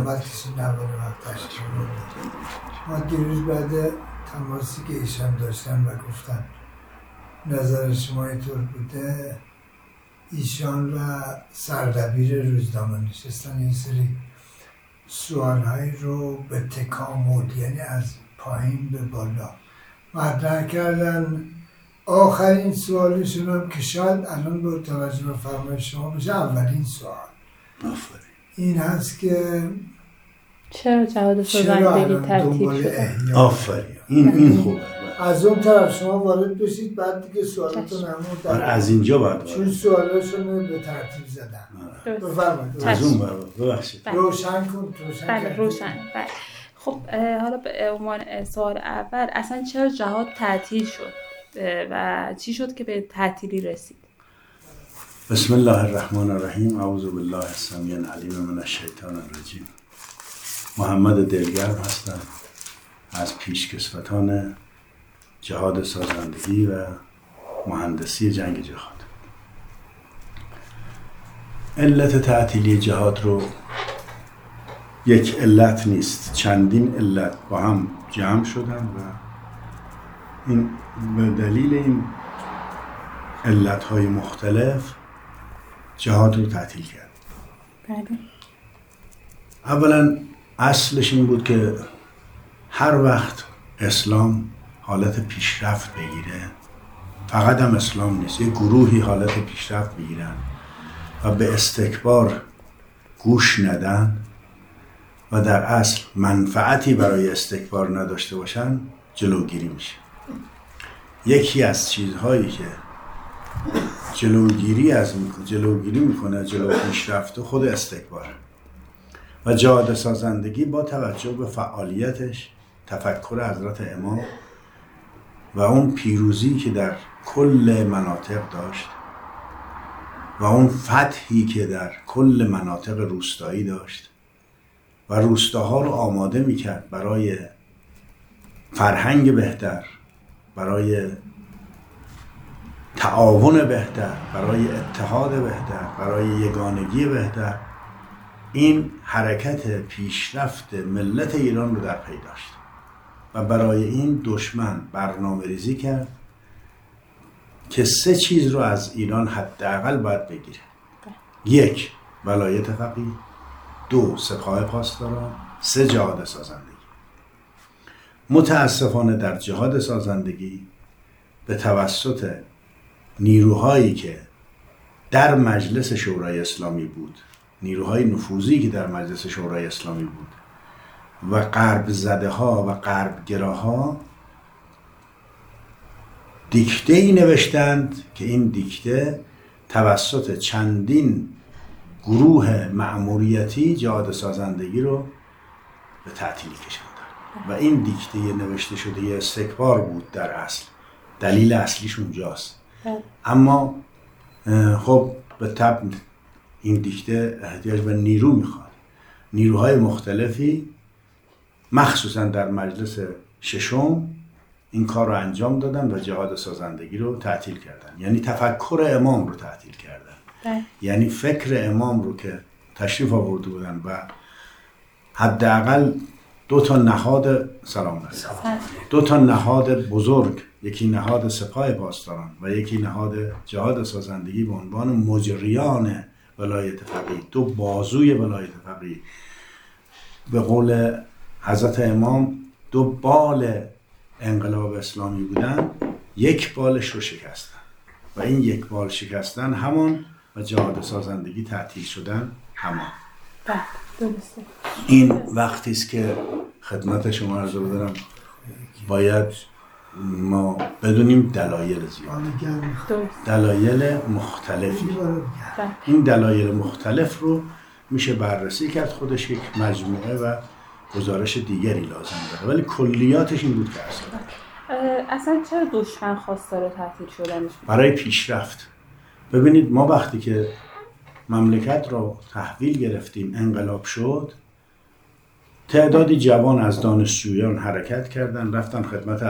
اول کسی نباره وقتش ما دیروز بعد تماسی که ایشان داشتن و گفتن نظر شما اینطور بوده، ایشان و سردبیر روزنامه نشستن این سری سوالهایی رو به تکامل، یعنی از پایین به بالا مطرح کردن. آخرین سوالشون هم که شاید الان با توجه به فرمایش شما بشه اولین سوال این هست که چرا جهاد سازندگی تعطیل شده؟ آفرین، این خوبه. از اون طرف شما وارد بشید، بعد دیگه سوالاتون همون از اینجا بعد چون سوالاشون به ترتیب زدن. بفرمایید. از اون ببخشید. روشن کن. بله روشن. بله. خب حالا به عنوان سوال اول، اصلا چرا جهاد تعطیل شد و چی شد که به تعطیلی رسید؟ بسم الله الرحمن الرحیم. اعوذ بالله السمیع العلیم من الشیطان الرجیم. محمد دلگرم هستم از پیشکسوتان جهاد سازندگی و مهندسی جنگ جهاد. علت تعطیلی جهاد رو یک علت نیست، چندین علت با هم جمع شدن و این به دلیل این علتهای مختلف جهاد رو تعطیل کرد. بله. اولا اصلش این بود که هر وقت اسلام حالت پیشرفت بگیره، فقط هم اسلام نیست، یه گروهی حالت پیشرفت بگیرن و به استکبار گوش ندن و در اصل منفعتی برای استکبار نداشته باشن، جلوگیری میشه. یکی از چیزهایی که جلوگیری میکنه جلو پیشرفت خود استکبار و جهاد سازندگی با توجه به فعالیتش، تفکر حضرت امام و اون پیروزی که در کل مناطق داشت و اون فتحی که در کل مناطق روستایی داشت و روستاها رو آماده میکرد برای فرهنگ بهتر، برای تعاون بهتر، برای اتحاد بهتر، برای یگانگی بهتر، این حرکت پیشرفت ملت ایران رو در پی داشت و برای این دشمن برنامه ریزی کرد که 3 چیز رو از ایران حداقل باید بگیره. 1 ولایت فقیه، 2 سپاه پاسداران، 3 جهاد سازندگی. متاسفانه در جهاد سازندگی به توسط نیروهایی که در مجلس شورای اسلامی بود، نیروهای نفوذی که در مجلس شورای اسلامی بود و غرب زده ها و غرب گراها دیکته ای نوشتند که این دیکته توسط چندین گروه مأموریتی جهاد سازندگی رو به تعطیلی کشوندن و این دیکته نوشته شده یه استکبار بود در اصل. دلیل اصلیش اونجاست. اما خب به طبع این دیکته احتیاج به نیرو میخواد. نیروهای مختلفی مخصوصا در مجلس 6 این کار رو انجام دادن و جهاد سازندگی رو تعطیل کردن، یعنی تفکر امام رو تعطیل کردن. یعنی فکر امام رو که تشریف آورده بودن و حداقل 2 نهاد دو تا نهاد بزرگ، یکی نهاد سپاه پاسداران و یکی نهاد جهاد سازندگی به عنوان مجریان ولایت فقیه، 2 بازوی ولایت فقیه، به قول حضرت امام 2 بال انقلاب اسلامی بودن، 1 بالش رو شکستن و این 1 بال شکستن همان و جهاد سازندگی تعطیل شدن همان. درسته. این وقتی است که خدمت شما عرض بدارم باید ما بدونیم دلایل زیاد، دلایل مختلفی. این دلایل مختلف رو میشه بررسی کرد، خودش یک مجموعه و گزارش دیگری لازم داره، ولی کلیاتش این بود که اصلا چرا دشمن خواستار تعطیل شدنش؟ برای پیشرفت. ببینید ما وقتی که مملکت رو تحویل گرفتیم، انقلاب شد، تعدادی جوان از دانشجویان حرکت کردن، رفتن خدمت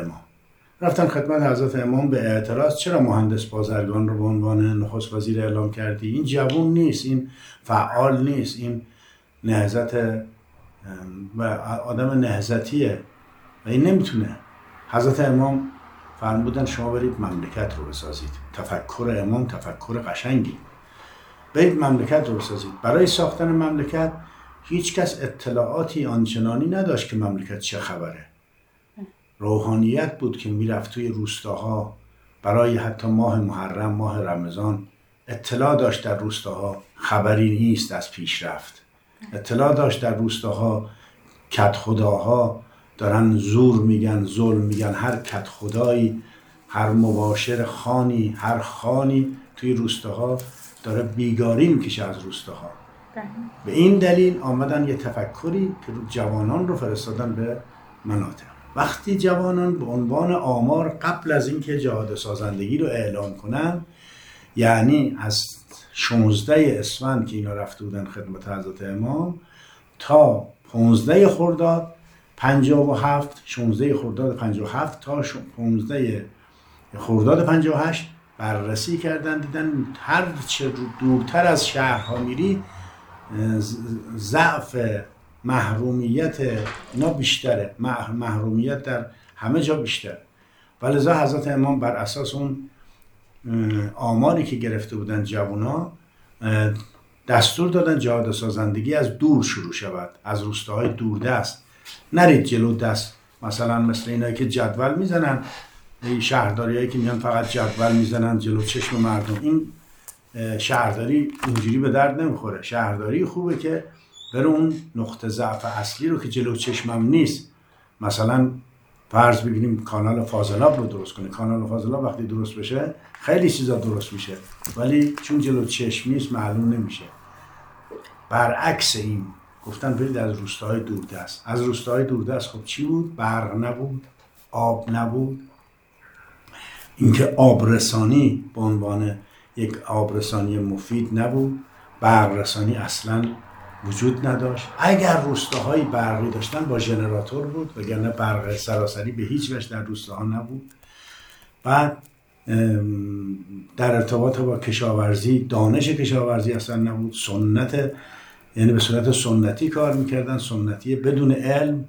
حضرت امام به اعتراض چرا مهندس بازرگان رو به عنوان نخست وزیر اعلام کردی؟ این جوان نیست، این فعال نیست، این نهضت و آدم نهضتیه و این نمیتونه. حضرت امام فرمودن شما برید مملکت رو بسازید. تفکر امام تفکر قشنگی، برید مملکت رو بسازید. برای ساختن مملکت هیچ کس اطلاعاتی آنچنانی نداشت که مملکت چه خبره. روحانیت بود که میرفت توی روستاها برای حتی ماه محرم، ماه رمضان اطلاع داشت در روستاها خبری نیست از پیشرفت. اطلاع داشت در روستاها کد خداها دارن زور میگن، ظلم میگن. هر کد خدایی، هر مباشر خانی، هر خانی توی روستاها داره بیگاری میکشه از روستاها. به این دلیل آمدن یه تفکری که جوانان رو فرستادن به مناطق. وقتی جوانان به عنوان آمار قبل از اینکه جهاد سازندگی رو اعلام کنن، یعنی از 16 اسفند که اینا رفته بودن خدمت حضرت امام تا 15 خرداد 57، 16 خرداد 57 تا 15 خرداد 58 بررسی کردن، دیدن هر چه دورتر از شهرها میری ضعف محرومیت اینا بیشتره، محرومیت در همه جا بیشتره. ولذا حضرت امام بر اساس اون آماری که گرفته بودن جوونا دستور دادن جهاد سازندگی از دور شروع شود، از روستاهای دوردست. نرید جلو دست، مثلا مثل اینایی که جدول میزنن، شهرداریایی که میان فقط جدول میزنن جلو چشم مردم. این شهرداری اینجوری به درد نمیخوره. شهرداری خوبه که بره اون نقطه ضعف اصلی رو که جلو چشمم نیست، مثلا فرض بگیریم کانال فاضلاب رو درست کنه. کانال فاضلاب وقتی درست بشه خیلی چیزا درست میشه، ولی چون جلو چشم نیست معلوم نمیشه. برعکس این گفتن برید از روستاهای دوردست. از روستاهای دوردست خب چی بود؟ برق نبود، آب نبود. اینکه آبرسانی به عنوان یک آبرسانی مفید نبود، برق رسانی اصلا وجود نداشت. اگر روستاهای برقی داشتن با ژنراتور بود، وگرنه برق سراسری به هیچ وجه در روستاها نبود. بعد در ارتباط با کشاورزی، دانش کشاورزی اصلا نبود. سنت، یعنی به صورت سنتی کار میکردن، سنتی بدون علم.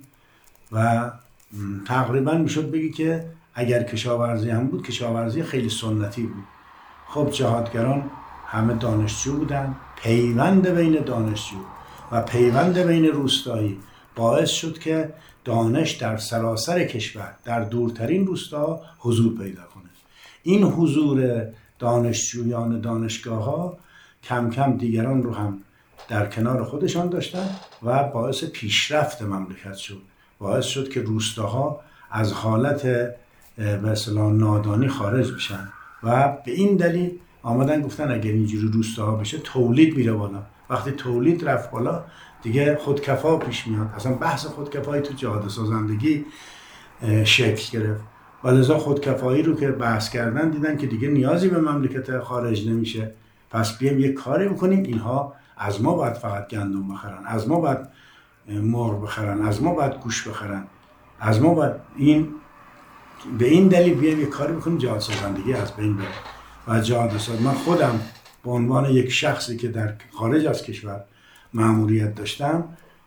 و تقریبا میشد بگی که اگر کشاورزی هم بود، کشاورزی خیلی سنتی بود. خب جهادگران همه دانشجو بودن. پیوند بین دانشجو و پیوند بین روستایی باعث شد که دانش در سراسر کشور، در دورترین روستاها حضور پیدا کنه. این حضور دانشجویان دانشگاه ها کم کم دیگران رو هم در کنار خودشان داشتن و باعث پیشرفت مملکت شد. باعث شد که روستاها از حالت به اصطلاح نادانی خارج بشن و به این دلیل آمدن گفتن اگر اینجوری روستاها بشه تولید میره بالا. وقتی تولید رفت بالا دیگه خودکفا پیش میاد. اصلا بحث خودکفایی تو جهاد سازندگی شکل گرفت. ولذا خودکفایی رو که بحث کردن دیدن که دیگه نیازی به مملکت خارج نمیشه، پس بیایم یک کاری بکنیم اینها از ما باید فقط گندم بخرن، از ما باید مرغ بخرن، از ما باید گوش بخرن، از ما باید این. به این دلیل بیایم یک کاری بکنیم جهاد سازندگی از بین بره. و جهاد سازندگی، من خودم به عنوان یک شخصی که در خارج از کشور مأموریت داشتم،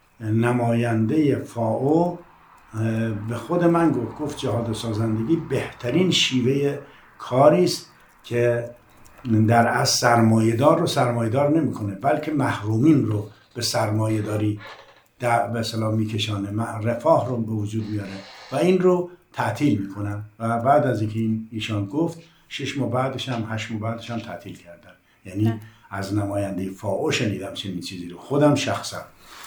نماینده فائو به خود من گفت جهاد سازندگی بهترین شیوه کاری است که در اصل سرمایه‌دار رو سرمایه‌دار نمی‌کنه، بلکه محرومین رو به سرمایه‌داری به اصطلاح میکشانه، رفاه رو به وجود میاره و این رو تعطیل میکنن. و بعد از اینکه ایشان گفت 6 ماه بعدش هم 8 ماه بعدش هم تعطیل کردن. یعنی از نماینده فائو شنیدم چنین چیزی رو خودم شخصا.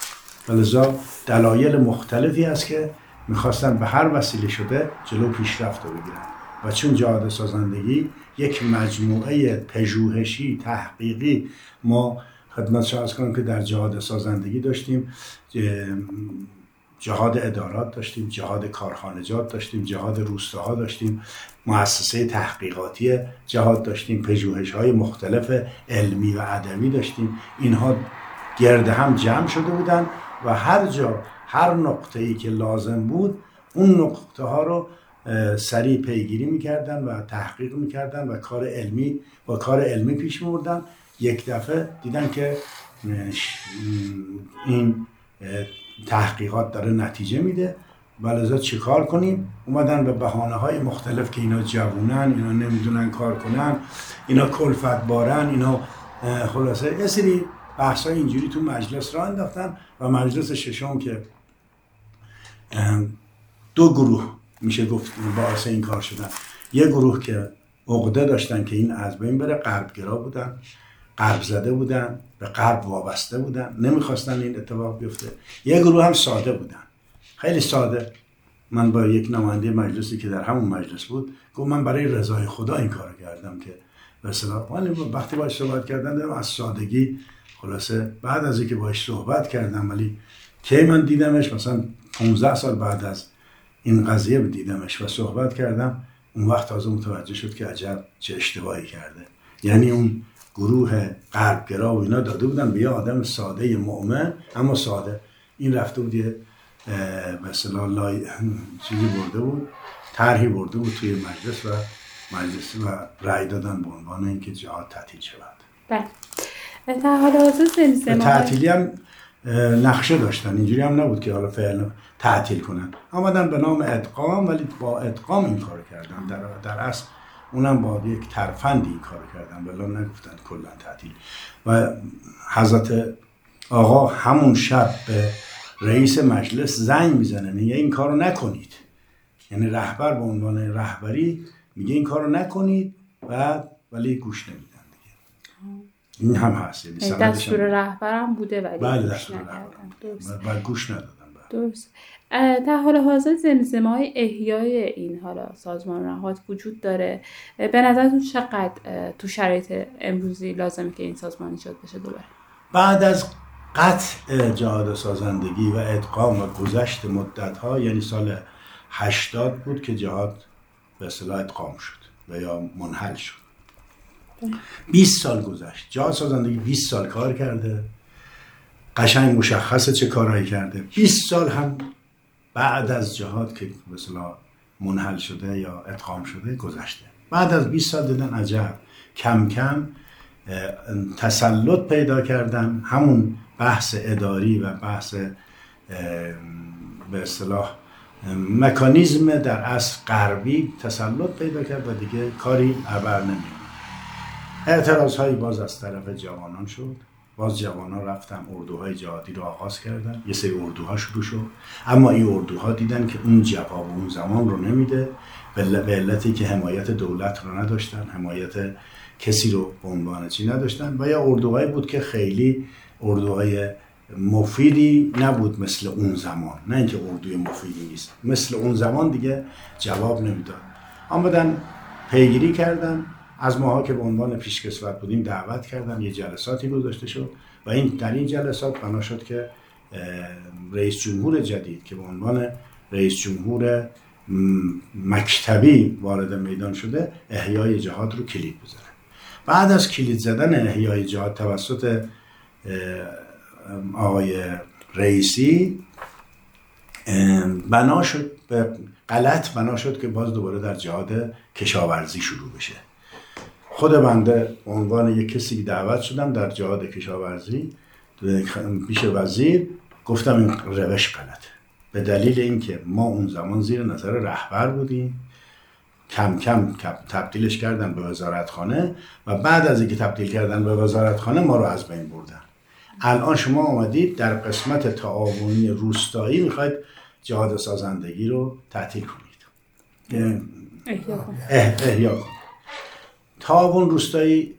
ولذا دلایل مختلفی هست که میخواستن به هر وسیله شده جلو پیشرفت رو بگیرن. و چون جهاد سازندگی یک مجموعه پژوهشی تحقیقی، ما خدمت شما عرض کنم که در جهاد سازندگی داشتیم جهاد ادارات، داشتیم جهاد کارخانجات، داشتیم جهاد روستاها، داشتیم مؤسسه تحقیقاتی جهاد، داشتیم پژوهش‌های مختلف علمی و ادبی داشتیم. اینها گرد هم جمع شده بودن و هر جا هر نقطه‌ای که لازم بود اون نقطه ها رو سریع پیگیری میکردن و تحقیق میکردن و کار علمی پیش می‌بردن. یک دفعه دیدن که این تحقیقات داره نتیجه میده، ولذا چی کار کنیم؟ اومدن به بهانه‌های مختلف که اینا جوونن، اینا نمیدونن کار کنن، اینا کلفت بارن، اینا خلاصه یه سری بحث‌های اینجوری تو مجلس راه انداختن و مجلس ششم که دو گروه میشه گفت باعث این کار شدن. یه گروه که عقده داشتن که این از بین بره، غربگرا بودن، غرب زده بودن، به غرب وابسته بودن، نمیخواستن این اتفاق بیفته. یه گروه هم ساده بودن، خیلی ساده. من با یک نماینده مجلسی که در همون مجلس بود گفت من برای رضای خدا این کارو کردم که به اصطلاح وقتی باهاش صحبت کردم از سادگی خلاصه بعد از اینکه باهاش صحبت کردم، ولی کی من دیدمش مثلا 15 سال بعد از این قضیه دیدمش و صحبت کردم، اون وقت تازه متوجه شد که عجب چه اشتباهی کرده. یعنی اون گروه غربگرا و اینا داده بودن به یه آدم ساده مؤمن، اما ساده. این رفته بود یه به اصطلاح چیزی برده بود، طرحی برده بود توی مجلس و رأی دادن به عنوان اینکه جهاد تعطیل شود. بله. تا حالا حاضر زمزمه تعطیلی هم نقشه داشتن، اینجوری هم نبود که حالا فعلا تعطیل کنن، آمدن به نام ادغام، ولی با ادغام این کار کردن. در اصل اونم با یک ترفندی این کار کردن، ولی نگفتن کلا تعطیل. و حضرت آقا همون شب به رئیس مجلس زنگ میزنه، میگه این کارو نکنید. یعنی رهبر به عنوان رهبری میگه این کارو نکنید، ولی گوش نمیدن دیگه. این هم هست، یعنی دستور رهبرم بوده ولی بله دستور رهبر گوش ندادن. درست. در حال حاضر زمزمه‌های احیای این حالا سازمان نهاد وجود داره. به نظرتون چقدر تو شرایط امروزی لازمه که این سازمان ایجاد بشه دوباره؟ بعد از قطع جهاد سازندگی و ادغام و گذشت مدت‌ها، یعنی سال 80 بود که جهاد به اصطلاح ادغام شد و یا منحل شد. 20 سال گذشت، جهاد سازندگی 20 سال کار کرده، قشنگ مشخصه چه کارهایی کرده. 20 سال هم بعد از جهاد که به اصطلاح منحل شده یا ادغام شده گذشته. بعد از 20 سال دیدن عجب کم کم تسلط پیدا کردن، همون بحث اداری و بحث به اصطلاح مکانیزم در اصل غربی تسلط پیدا کرد و دیگه کاری ابر نمی‌آمد. اعتراض‌هایی باز از طرف جوانان شد، باز جوانان رفتن اردوهای جهادی رو آغاز کردن، یه سری اردوها شروع شد، اما این اردوها دیدن که اون جواب اون زمان رو نمیده، به علتی که حمایت دولت رو نداشتن، حمایت کسی رو به عنوان چی نداشتن، و یا اردوهایی بود که خیلی اردوهای مفیدی نبود مثل اون زمان. نه اینکه اردوی مفیدی نیست، مثل اون زمان دیگه جواب نمیداد. آمدن پیگیری کردن از ماها که به عنوان پیشکسوت بودیم، دعوت کردن، یه جلساتی گذاشته شد و در این جلسات بنا شد که رئیس جمهور جدید که به عنوان رئیس جمهور مکتبی وارد میدان شده، احیای جهاد رو کلید بزنه. بعد از کلید زدن احیای جهاد توسط آقای رئیسی بنا شد، به غلط بنا شد که باز دوباره در جهاد کشاورزی شروع بشه. خود بنده به عنوان یک کسی که دعوت شدم در جهاد کشاورزی پیش وزیر، گفتم این روش غلطه، به دلیل اینکه ما اون زمان زیر نظر رهبر بودیم، کم کم تبدیلش کردن به وزارتخانه و بعد از اینکه تبدیل کردن به وزارتخانه ما رو از بین بردن. الان شما آمدید در قسمت تعاونی روستایی میخواید جهاد سازندگی رو تعطیل کنید، احیا کنید. تعاون روستایی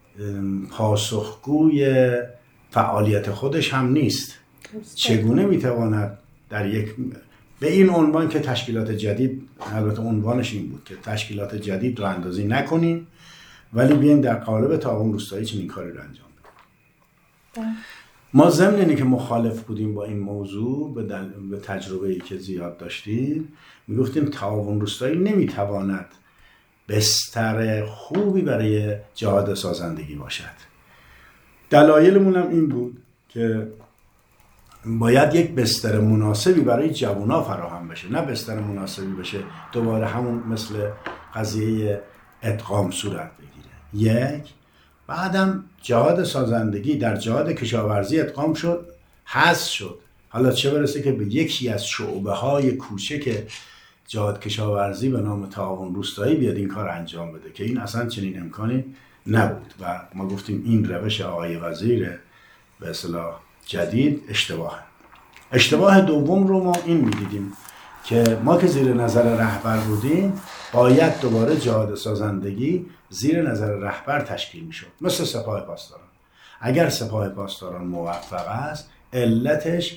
پاسخگوی فعالیت خودش هم نیست. چگونه میتواند در یک به این عنوان که تشکیلات جدید، البته عنوانش این بود که تشکیلات جدید رو اندازی نکنیم ولی بیایم در قالب تعاون روستایی چنین کاری رو انجام بدیم. ما ضمن اینه که مخالف بودیم با این موضوع، به تجربه‌ای که زیاد داشتیم، میگفتیم تعاون روستایی نمیتواند بستر خوبی برای جهاد سازندگی باشد. دلایلمون هم این بود که باید یک بستر مناسبی برای جوونا فراهم بشه، نه بستر مناسبی بشه دوباره همون مثل قضیه ادغام صورت بگیره. یک بعدم جهاد سازندگی در جهاد کشاورزی ادغام شد، حذف شد. حالا چه برسه که به یکی از شعبه‌های کوچک جهاد کشاورزی به نام تعاون روستایی بیاد این کار انجام بده که این اصلا چنین امکانی نبود و ما گفتیم این روش آقای وزیر به اصطلاح جدید اشتباه دوم رو ما این می‌دیدیم که ما که زیر نظر رهبر بودیم باید دوباره جهاد سازندگی زیر نظر رهبر تشکیل میشد، مثل سپاه پاسداران. اگر سپاه پاسداران موفق است علتش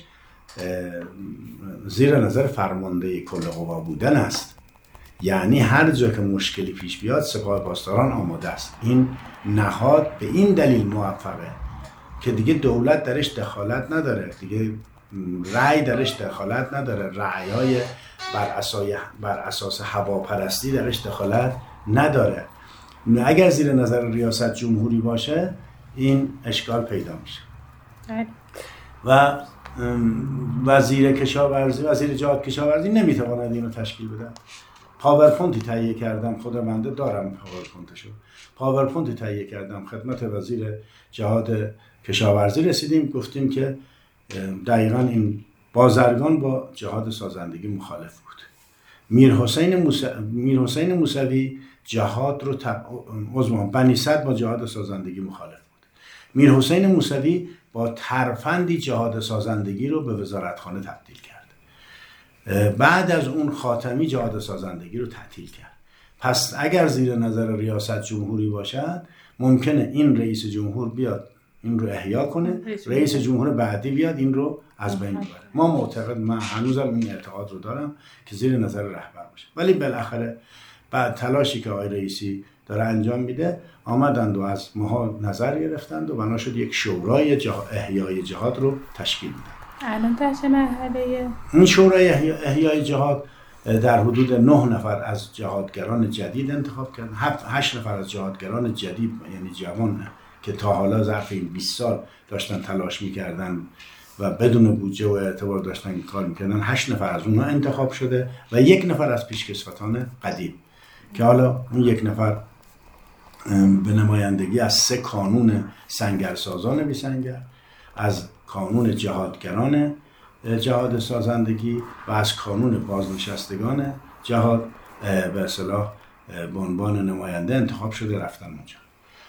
زیر نظر فرمانده کل قوا بودن است، یعنی هر جا که مشکلی پیش بیاد سپاه پاسداران آماده است. این نهاد به این دلیل موفقه که دیگه دولت درش دخالت نداره، دیگه رأی درش دخالت نداره، رأی‌های بر اساس هواپرستی درش دخالت نداره. اگر زیر نظر ریاست جمهوری باشه این اشکال پیدا میشه. و وزیر جهاد کشاورزی نمیتواند اینو تشکیل بده. پاورپوینتی تهیه کردم، خود بنده دارم پاورپوینتشو، پاورپوینتی تهیه کردم خدمت وزیر جهاد کشاورزی رسیدیم، گفتیم که دقیقاً این بازرگان با جهاد سازندگی مخالف بود. میرحسین موسوی جهاد رو بنی صدر با جهاد سازندگی مخالف بود. میرحسین موسوی با ترفندی جهاد سازندگی رو به وزارتخانه تبدیل کرد. بعد از اون خاتمی جهاد سازندگی رو تعطیل کرد. پس اگر زیر نظر ریاست جمهوری باشد ممکنه این رئیس جمهور بیاد این رو احیا کنه، رئیس جمهور بعدی بیاد این رو از بین ببره. من هنوزم این اعتقاد رو دارم که زیر نظر رهبر باشه. ولی بالاخره بعد تلاشی که آقای رئیسی داره انجام میده آمدند و از ماها نظر گرفتند و بنا شد یک شورای احیای جهاد رو تشکیل میدن. الان تا چه مرحله؟ این شورای احیای جهاد در حدود 9 نفر از جهادگران جدید انتخاب کردن. 8 نفر از جهادگران جدید یعنی جوان که تا حالا ظرف این 20 سال داشتن تلاش میکردن و بدون بودجه و اعتبار داشتن کار میکردن، 8 نفر از اونها انتخاب شده و 1 نفر از پیشکسوتان قدیم که حالا اون 1 نفر به نمایندگی از 3 کانون سنگرسازان بیسنگر، از کانون جهادگران جهاد سازندگی و از کانون بازنشستگان جهاد به اصطلاح به عنوان نماینده انتخاب شده رفتن اونجا.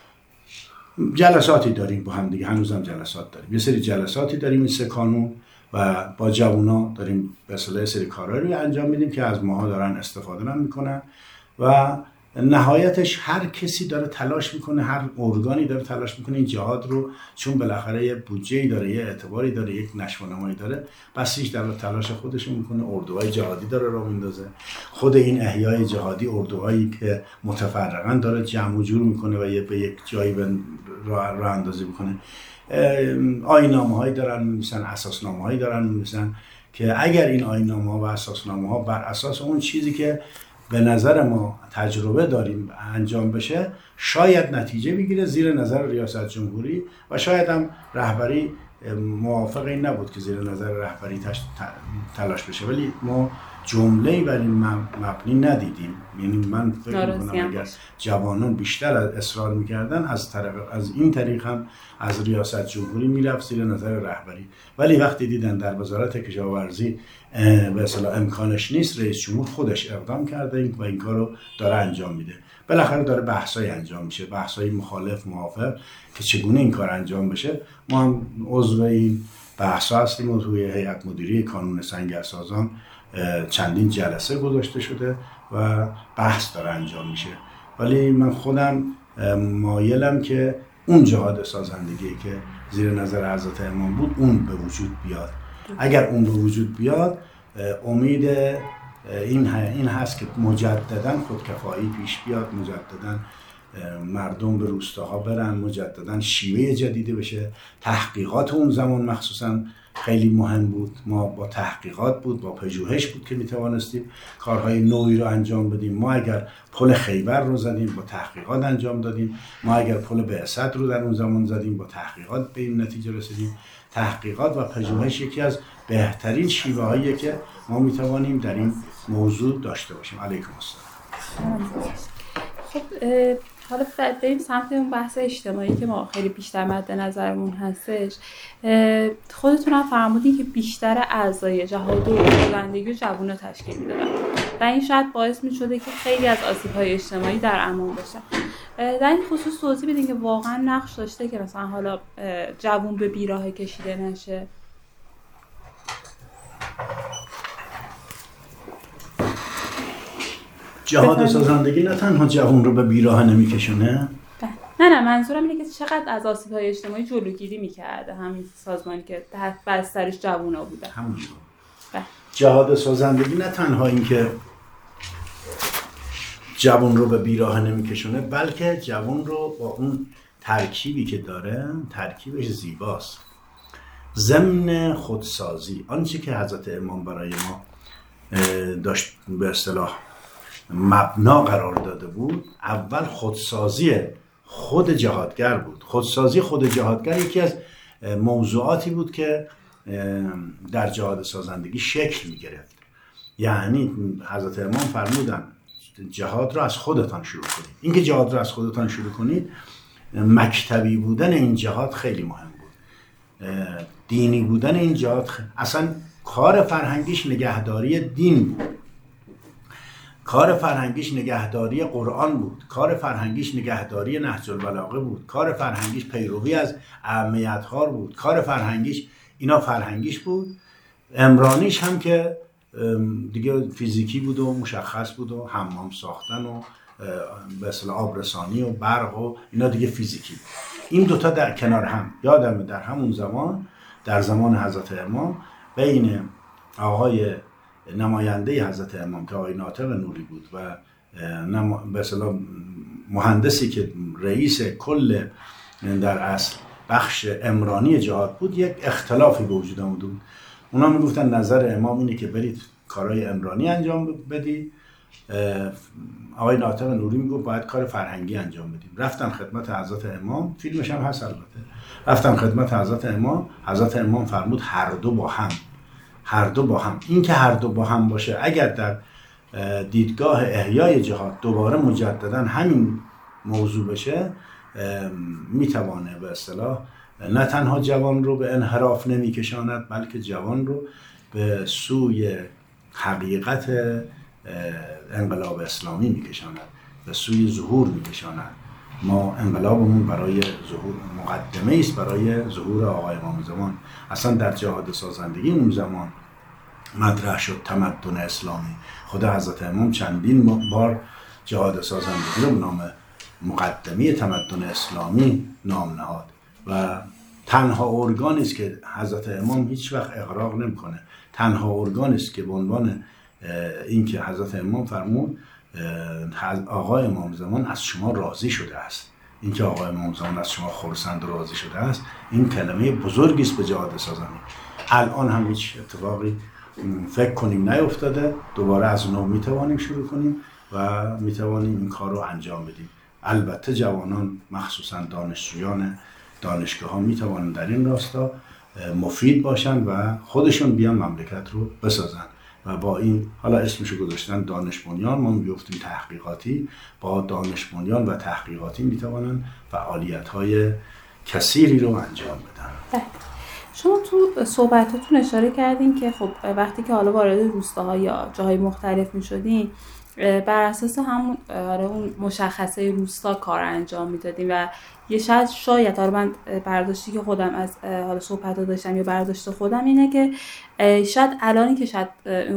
جلساتی داریم با هم دیگه، هنوزم جلسات داریم، یه سری جلساتی داریم این 3 کانون و با جوونا داریم به اصطلاح سری کارهایی رو انجام میدیم که از ماها دارن استفاده میکنن و نهایتش هر کسی داره تلاش میکنه، هر ارگانی داره تلاش میکنه این جهاد رو، چون بالاخره یه بودجه‌ای داره، یه اعتباری داره، یک نشو و نمایی داره، بسیج در تلاش خودش میکنه، اردوهای جهادی داره راه میندازه. خود این احیای جهادی اردوهایی که متفرقاً داره جمع و جور میکنه و به یک جایی راه اندازی میکنه. آیین‌نامه‌هایی دارن می‌نویسن، اساسنامه‌هایی دارن می‌نویسن که اگر این آیین‌نامه‌ها و اساسنامه‌ها بر اساس اون چیزی که به نظر ما تجربه داریم انجام بشه شاید نتیجه بگیره زیر نظر ریاست جمهوری و شاید هم رهبری موافق این نبود که زیر نظر رهبری تلاش بشه، ولی ما جمله‌ای بر این مبنی ندیدیم. یعنی من فکر می‌کنم اگر جوانان بیشتر اصرار می‌کردن از این طریق هم از ریاست جمهوری میرفت زیر نظر رهبری، ولی وقتی دیدن در وزارت کشاورزی به اصطلاح امکانش نیست، رئیس جمهور خودش اقدام کرده و این کارو داره انجام میده. بالاخره داره بحثای انجام میشه، بحثای مخالف موافق که چگونه این کار انجام بشه. ما هم عضو این بحثا هستیم و توی هیئت مدیره کانون سنگرسازان چندین جلسه گذاشته شده و بحث داره انجام میشه. ولی من خودم مایلم که اون جهاد سازندگی که زیر نظر حضرت امام بود اون به وجود بیاد. اگر اون به وجود بیاد امید این هست که مجددا خودکفایی پیش بیاد، مجددا مردم به روستاها برن، مجددا شیوه جدیدی بشه. تحقیقات اون زمان مخصوصا خیلی مهم بود. ما با تحقیقات بود، با پژوهش بود که میتوانستیم کارهای نوعی رو انجام بدیم. ما اگر پل خیبر رو زدیم با تحقیقات انجام دادیم، ما اگر پل بعثت رو در اون زمان زدیم با تحقیقات به این نتیجه رسیدیم. تحقیقات و پژوهش یکی از بهترین شیوه هاییه که ما میتوانیم در این موضوع داشته باشیم. علیکم السلام. خب حالا بریم سمت اون بحث اجتماعی که ما خیلی بیشتر مد نظرمون هستش. خودتون هم فرمودین که بیشتر اعضای جهاد و سازندگی جوونا تشکیل میدادن و این شاید باعث میشده که خیلی از آسیب‌های اجتماعی در امان باشن. در این خصوص توضیح بدین که واقعا نقش داشته که مثلا حالا جوون به بیراه کشیده نشه؟ جهاد سازندگی نه تنها جوان رو به بیراه نمیکشونه. نه منظورم اینه که چقدر از آسیب‌های اجتماعی جلوگیری میکرده همین سازمانی که تحت بسترش جوونا بودن. همون جهاد سازندگی نه تنها این که جوان رو به بیراه نمیکشونه، بلکه جوان رو با اون ترکیبی که داره، ترکیبش زیباست. ضمن خودسازی، آنچه که حضرت امام برای ما داشت به اصطلاح مبنا قرار داده بود، اول خودسازی خود جهادگر بود. خودسازی خود جهادگر یکی از موضوعاتی بود که در جهاد سازندگی شکل می گرفت. یعنی حضرت امام فرمودن جهاد رو از خودتان شروع کنید. اینکه جهاد رو از خودتان شروع کنید، مکتبی بودن این جهاد خیلی مهم بود. دینی بودن این جهاد اصلا کار فرهنگیش نگهداری دین بود، کار فرهنگیش نگهداری قرآن بود، کار فرهنگیش نگهداری نهج البلاغه بود، کار فرهنگیش پیروی از اهمیت‌ها بود، کار فرهنگیش اینا فرهنگیش بود. عمرانیش هم که دیگه فیزیکی بود و مشخص بود و حمام ساختن و به اصطلاح آبرسانی و برق و اینا دیگه فیزیکی بود. این دوتا در کنار هم، یادمه در همون زمان، در زمان حضرت امام، بین آقای نماینده حضرت امام که آقای ناطق نوری بود و به اصطلاح مهندسی که رئیس کل در اصل بخش عمرانی جهاد بود، یک اختلافی به وجود آمده بود. اونا میگفتن نظر امام اینه که برید کارهای عمرانی انجام بدید، آقای ناطق نوری میگفت باید کار فرهنگی انجام بدیم. رفتن خدمت حضرت امام، فیلمش هم هست البته، رفتن خدمت حضرت امام، حضرت امام فرمود هر دو با هم. این که هر دو با هم باشه، اگر در دیدگاه احیای جهاد دوباره مجددا همین موضوع بشه، میتوانه به اصطلاح نه تنها جوان رو به انحراف نمیکشاند، بلکه جوان رو به سوی حقیقت انقلاب اسلامی میکشاند، به سوی ظهور میکشاند. ما انقلابمون برای ظهور، مقدمه است برای ظهور آقای امام زمان. اصلا در جهاد سازندگی اون زمان مطرح شد تمدن اسلامی. خود حضرت امام چندین بار جهاد سازندگی رو به نام مقدمه تمدن اسلامی نام نهاد و تنها ارگانی است که حضرت امام هیچ وقت اغراق نمیکنه. تنها ارگانی است که به عنوان اینکه حضرت امام فرمود آقای امام زمان از شما راضی شده است، اینکه آقای امام زمان از شما خرسند و راضی شده است، این کلمه بزرگی است به جهاد سازندگی. الان هم هیچ اتفاقی فکر کنیم نیفتاده، دوباره از نو میتوانیم شروع کنیم و میتوانیم این کار رو انجام بدیم. البته جوانان، مخصوصا دانشجویان دانشگاه ها میتوانند در این راستا مفید باشن و خودشون بیان مملکت رو بسازن و با این، حالا اسمشو گذاشتن دانش بنیان، ما میگفتیم تحقیقاتی، با دانش بنیان و تحقیقاتی میتوانن فعالیت های کثیری رو انجام بدن. شما تو صحبتاتون اشاره کردین که خب وقتی که حالا وارد روستاها یا جاهای مختلف میشدین، بر اساس همون اون مشخصه روستا کار انجام میدادین و یه شاید حالا من برداشتی که خودم از حالا صحبت داشتم یا برداشت خودم اینه که شاید الانی که شاید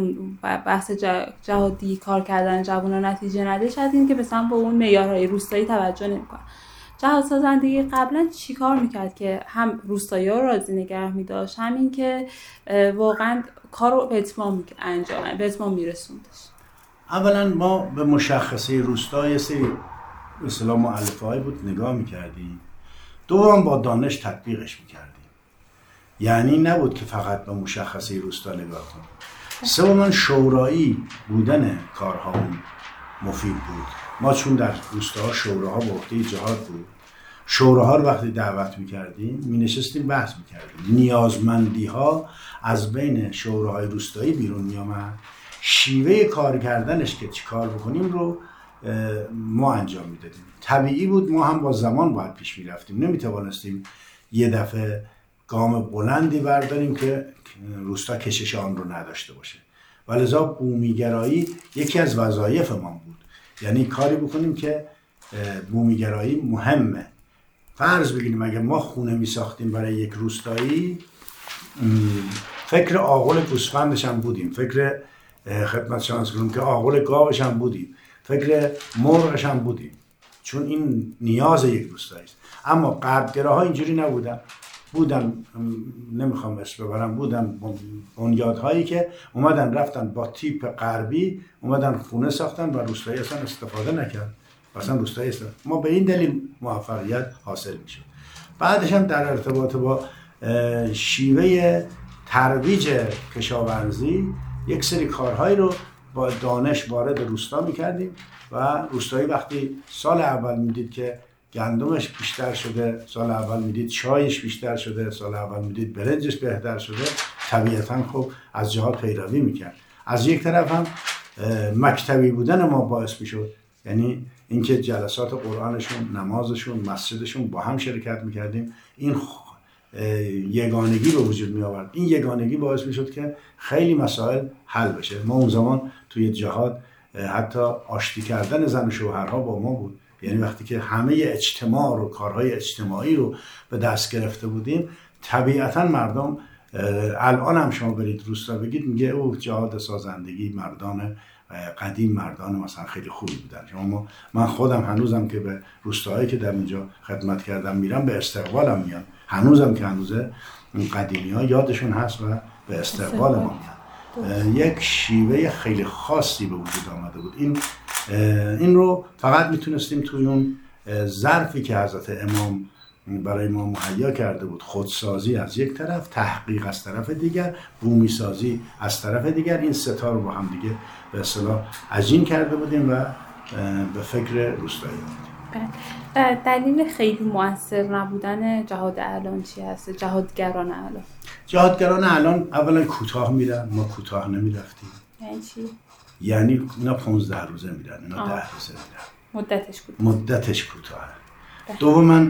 بحث جهادی کار کردن جوانان نتیجه نده، شاید این که مثلا با اون معیارهای روستایی توجه نمیکنن. جهاد سازندگی قبلا چی کار میکرد که هم روستایی‌ها رو راضی نگه میداشت، همین که واقعا کار رو به اتمام میرسوندش؟ اولا ما به مشخصه روستا یه سری اصطلاح مؤلفه‌ای بود نگاه میکردیم، دوم با دانش تطبیقش میکردیم. یعنی نبود که فقط به مشخصه روستا نگاه کنیم. سوم شورایی بودن کارها مفید بود. ما چون در روستاها شوراها به عهده جهاد بود، شوراها رو وقتی دعوت میکردیم مینشستیم بحث میکردیم، نیازمندی ها از بین شوراهای روستایی بیرون میامد، شیوه کار کردنش که چی کار بکنیم رو ما انجام میدادیم. طبیعی بود ما هم با زمان باید پیش میرفتیم، نمیتوانستیم یه دفعه گام بلندی برداریم که روستا کشش آن رو نداشته باشه. ولذا بومیگرایی یکی از وظایف ما بود، یعنی کاری بکنیم که بومیگرایی مهمه. فرض بگیریم اگه ما خونه می ساختیم برای یک روستایی، فکر آغل گوسفندش هم بودیم، فکر خدمت شما عرض کنم که آغل گاوش هم بودیم، فکر مرغش هم بودیم، چون این نیاز یک روستایی است. اما غربگراها اینجوری بودن نمیخوام اسم ببرم، بودن بنیادهایی که اومدن رفتن با تیپ غربی اومدن خونه ساختن و روستایی اصلا استفاده نکرد، اصلا روستایی استفاده. ما به این دلیل موفقیت حاصل میشد. بعدش هم در ارتباط با شیوه ترویج کشاورزی یک سری کارهایی رو با دانش وارد روستا میکردیم و روستایی وقتی سال اول میدید که گندمش بیشتر شده، سال اول میدید چایش بیشتر شده، سال اول میدید برنجش بهتر شده، طبیعتاً خب از جهات پیروی میکرد. از یک طرف هم مکتبی بودن ما باعث میشد، یعنی اینکه جلسات قرآنشون، نمازشون، مسجدشون با هم شرکت میکردیم، این یگانگی به وجود می آورد. این یگانگی باعث می شد که خیلی مسائل حل بشه. ما اون زمان توی جهاد حتی آشتی کردن زن و شوهرها با ما بود، یعنی وقتی که همه اجتماع رو، کارهای اجتماعی رو به دست گرفته بودیم، طبیعتا مردم، الان هم شما برید روستا بگید میگه او جهاد سازندگی مردان قدیم مردان مثلا خیلی خوبی بودن. شما من خودم هنوزم که به روستاهایی که در اینجا خدمت کردم میرم به استقبالم میان، هنوزم که هنوزه قدیمی ها یادشون هست و به استقبال ما میان. یک شیوه خیلی خاصی به وجود آمده بود. این رو فقط میتونستیم توی اون ظرفی که حضرت امام برای ما مهیا کرده بود، خودسازی از یک طرف، تحقیق از طرف دیگر، بومی سازی از طرف دیگر، این ستا رو با هم دیگه به اصطلاح عجین کرده بودیم و به فکر روستایی بودیم. دلیل خیلی مؤثر نبودن جهاد الان چی هست؟ جهادگران الان؟ جهادگران الان اولا کوتاه میرن، ما کوتاه نمیرفتیم. یعنی چی؟ یعنی اینا 15 روزه میرن، اینا 10 روزه میرن. مدتش کوتاه. دوما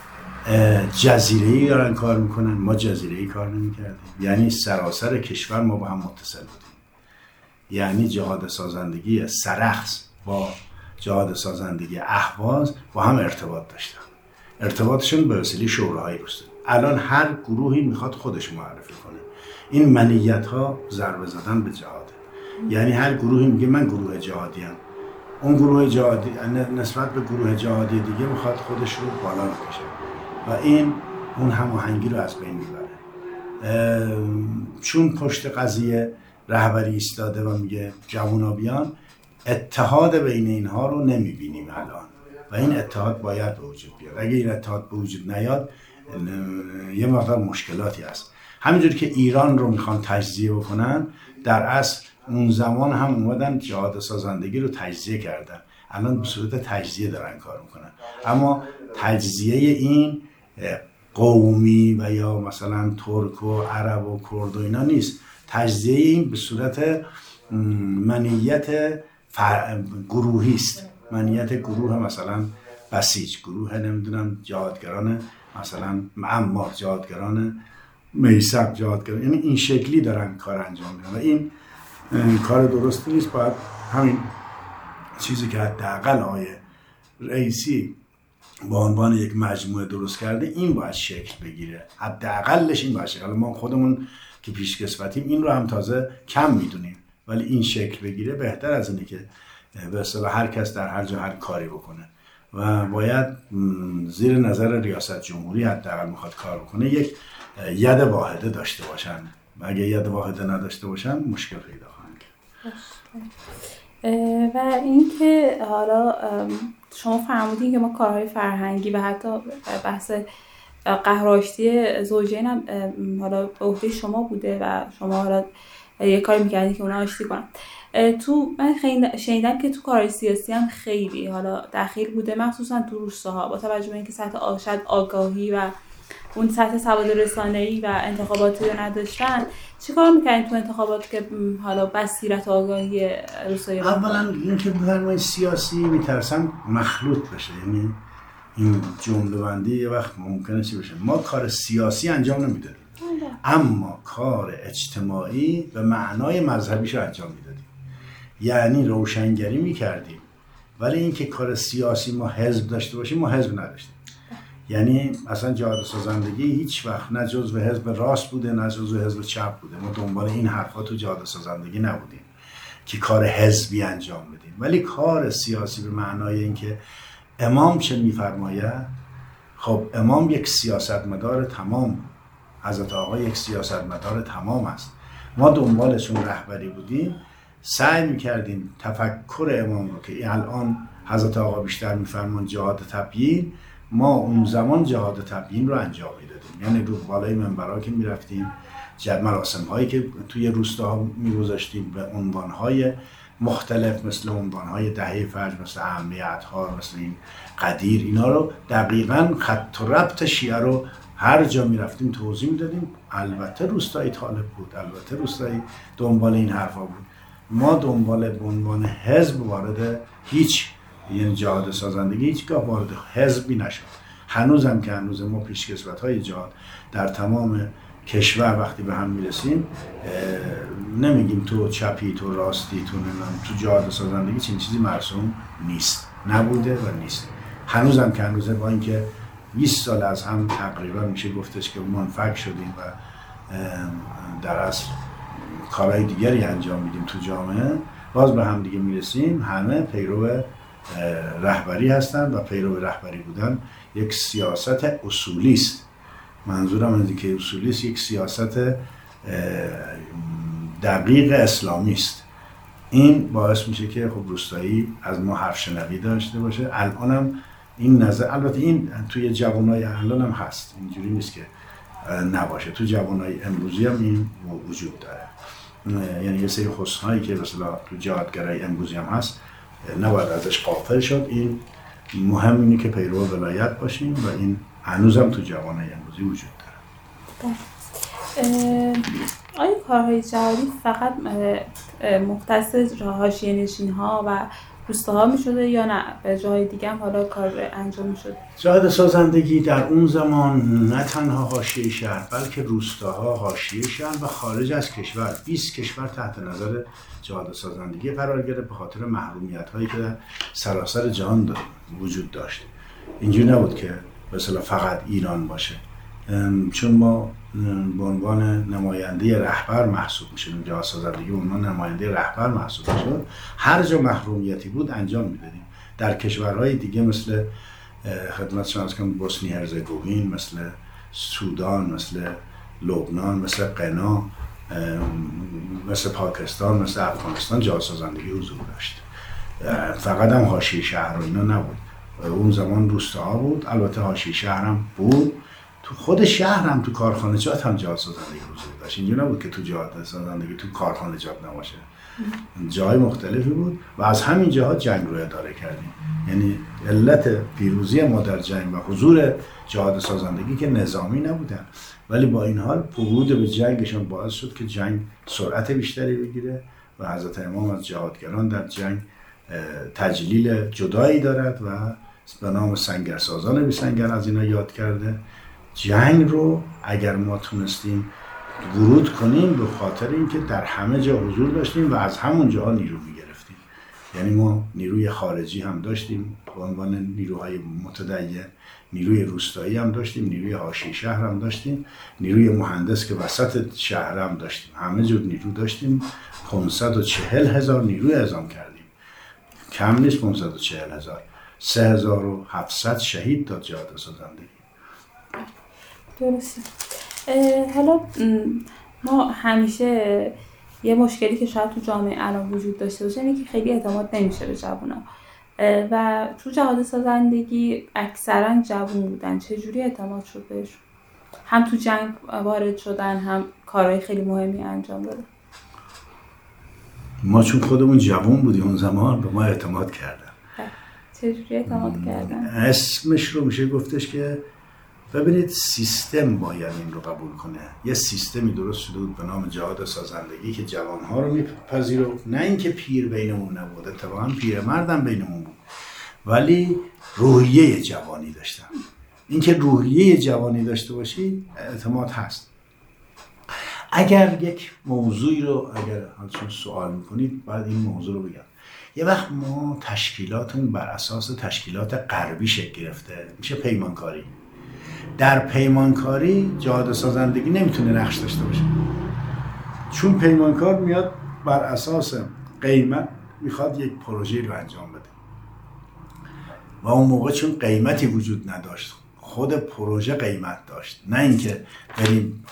جزیره‌ای دارن کار میکنن، ما جزیره‌ای کار نمیکردیم. یعنی سراسر کشور ما با هم متصل بودیم. یعنی جهاد سازندگی سرخس با جهاد سازندگی اهواز با هم ارتباط داشتن. ارتباطشون به وسیله شوراهای روستا. الان هر گروهی میخواد خودش معرفی کنه. این منیت‌ها ضربه زدن به جهاد. یعنی هر گروهی میگه من گروه جهادیم، اون گروه جهادی نسبت به گروه جهادی دیگه میخواد خودش رو بالا بکشه و این اون هماهنگی رو از بین میبره. چون پشت قضیه رهبری ایستاده و میگه جوونا بیان، اتحاد بین اینها رو نمیبینیم الان و این اتحاد باید به وجود بیاد. اگه این اتحاد به وجود نیاد یه مقدار مشکلاتی هست. همینجوری که ایران رو میخوان تجزیه بکنن، در اصل اون زمان هم اومدن جهاد سازندگی رو تجزیه کردن، الان به صورت تجزیه دارن کار میکنن. اما تجزیه این قومی و یا مثلا ترک و عرب و کرد و اینا نیست. تجزیه این به صورت منیت گروهی است. منیت گروه مثلا بسیج، گروه نمیدونم جهادگران مثلا معمار، جهادگران میثم، جهادگران، یعنی این شکلی دارن کار انجام میدن و این کار درستی نیست. باید همین چیزی که حداقل آقای رئیسی با عنوان یک مجموعه درست کرده این باید شکل بگیره، حداقلش این باشه. حالا ما خودمون که پیشکسوتیم این رو هم تازه کم میدونیم، ولی این شکل بگیره بهتر از اینه که به اصطلاح هر کس در هر جا هر کاری بکنه و باید زیر نظر ریاست جمهوری حداقل میخواد کار بکنه یک ید واحده داشته باشن و اگه ید واحده نداشته باشن مشکل پیدا خواهند کرد. و اینکه حالا شما فرمودین که ما کارهای فرهنگی و حتی بحث قهرآشتی زوجین هم حالا به عهده شما بوده و شما حالا یه کاری میکردین که اونا آشتی کنن. من شنیدم که تو کارهای سیاسی هم خیلی حالا دخیل بوده، مخصوصا تو روستاها، با توجه به اینکه سطح آگاهی و اون سطح سواد رسانه‌ای و انتخاباتی رو نداشتن، چیکار می‌کردین تو انتخابات که حالا بصیرت و آگاهی روستایی؟ اولا اینکه بفرمایید سیاسی میترسم مخلوط بشه، یعنی این جمله بندی یه وقت ممکنه چی بشه. ما کار سیاسی انجام نمیدادیم، اما کار اجتماعی به معنای مذهبیش رو انجام میدادیم، یعنی روشنگری میکردیم. ولی اینکه کار سیاسی ما حزب داشته باشیم، ما حزب نداشتیم. یعنی اصلا جهاد سازندگی هیچ وقت نه جزو حزب راست بوده نه جزو حزب چپ بوده. ما دنبال این حرفا تو جهاد سازندگی نبودیم که کار حزبی انجام بدیم. ولی کار سیاسی به معنای اینکه امام چه میفرماید، خب امام یک سیاستمدار تمام، حضرت آقا یک سیاستمدار تمام است. ما دنبالشون رهبری بودیم، سعی میکردیم تفکر امام رو که الان حضرت آقا بیشتر میفرمان جهاد تبیین، ما اون زمان جهاد تبیین رو انجام میدادیم. یعنی رو بالای منبرها که میرفتیم، مراسم هایی که توی روستاها میگذاشتیم به عنوان های مختلف، مثل عنوان های دهه فجر، مثل اهمیت ها، مثل این قدیر، اینا رو دقیقاً خط و ربط شیعه رو هر جا میرفتیم توضیح میدادیم. البته روستایی طالب بود، البته روستایی دنبال این حرفا بود. ما دنبال به عنوان حزب وارد هیچ، یعنی جهاد سازندگی هیچگاه وارد حزبی نشد. هنوزم که هنوز ما پیشکسوت‌های جهاد در تمام کشور وقتی به هم میرسیم نمیگیم تو چپی تو راستی تو جهاد سازندگی چنین چیزی مرسوم نیست، نبوده و نیست. هنوزم که هنوزه، با اینکه 20 سال از هم تقریبا میشه گفتش که منفک شدیم و در اصل کارهای دیگری انجام میدیم تو جامعه، باز به هم دیگه میرسیم. همه پیرو رهبری هستن و پیرو رهبری بودن یک سیاست اصولی است. منظورم از اینکه اصولی است، یک سیاست دقیق اسلامی است. این باعث میشه که خب روستایی از ما حرف شنوی داشته باشه. الانم این نظر، البته این توی جوانای الانم هست، اینجوری نیست که نباشه. تو جوانای امروزی هم این وجود داره. یعنی یه سری حسنایی که مثلا تو جهادگرای امروزی هم هست نباید ازش غافل شد. این مهم اینه که پیرو ولایت باشیم و این هنوزم تو جوانای امروزی وجود داره. آیا کارهای جهادی فقط مختص حاشیه نشین‌ها و روستاها می‌شده یا نه به جای دیگه هم حالا کار انجام می‌شد؟ جهاد سازندگی در اون زمان نه تنها حاشیه شهر بلکه روستاها، حاشیه شهر و خارج از کشور، 20 کشور تحت نظر جهاد سازندگی قرار گرفت به خاطر محرومیت‌هایی که در سراسر جهان وجود داشت. اینجوری نبود که مثلا فقط ایران باشه، چون ما به عنوان نماینده رهبر محسوب میشدیم. جهاد سازندگی به عنوان نماینده رهبر محسوب میشد. هر جا محرومیتی بود انجام میدادیم. در کشورهای دیگه مثل خدمت شما عرض کنم بوسنی هرزگوین، مثل سودان، مثل لبنان، مثل غنا، مثل پاکستان، مثل افغانستان جهاد سازندگی حضور داشت. فقط هم حاشیه شهر و اینا نبود. اون زمان روستاها بود، البته حاشیه شهر هم بود. تو خود شهر هم تو کارخانجات هم جهاد سازندگی حضور داشت. اینجا نبود که تو جهاد سازندگی تو کارخانجات نباشه. جای مختلفی بود و از همین جهات جنگ رو اداره کردیم. یعنی علت پیروزی ما در جنگ و حضور جهاد سازندگی که نظامی نبودن، ولی با این حال ورود به جنگشون باعث شد که جنگ سرعت بیشتری بگیره و حضرت امام از جهادگران در جنگ تجلیل جدایی دارد و به نام سنگرسازان بی سنگر از اینا یاد کرده. جنگ رو اگر ما تونستیم ورود کنیم به خاطر اینکه در همه جا حضور داشتیم و از همون جاها نیرو میگرفتیم. یعنی ما نیروی خارجی هم داشتیم به عنوان نیروهای متدین، نیروی روستایی هم داشتیم، نیروی حاشیه شهر هم داشتیم، نیروی مهندس که وسط شهر هم داشتیم. همه جور نیرو داشتیم. 540,000 نیروی اعزام کردیم. کم نیست 540,000. 3,700 شهید داد جهاد سازندگی. درسته. حالا ما همیشه یه مشکلی که شاید تو جامعه الان وجود داشته باشه اینه که خیلی اعتماد نمیشه به جوونا و تو جهاد سازندگی اکثرا جوون بودن. چجوری اعتماد شد بهشون؟ هم تو جنگ وارد شدن، هم کارهای خیلی مهمی انجام دادن. ما چون خودمون جوون بودیم اون زمان به ما اعتماد کردن. چجوری اعتماد کردن؟ اسمش رو میشه گفتش که ببینید سیستم باید این رو قبول کنه. یه سیستمی درست شده بود به نام جهاد سازندگی که جوانها رو میپذیرفت، نه اینکه پیر بینمون نبود، اتفاقا پیرمردم بینمون بود، ولی روحیه جوانی داشتن. اینکه روحیه جوانی داشته باشی اعتماد هست. اگر یک موضوعی رو چون سوال میکنید باید این موضوع رو بگم. یه وقت ما تشکیلاتمون بر اساس تشکیلات غربی شکل گرفته، میشه پیمانکاری. در پیمانکاری جهاد سازندگی نمیتونه نقش داشته باشه، چون پیمانکار میاد بر اساس قیمت میخواد یک پروژه رو انجام بده و اون موقع چون قیمتی وجود نداشت خود پروژه قیمت داشت، نه اینکه بریم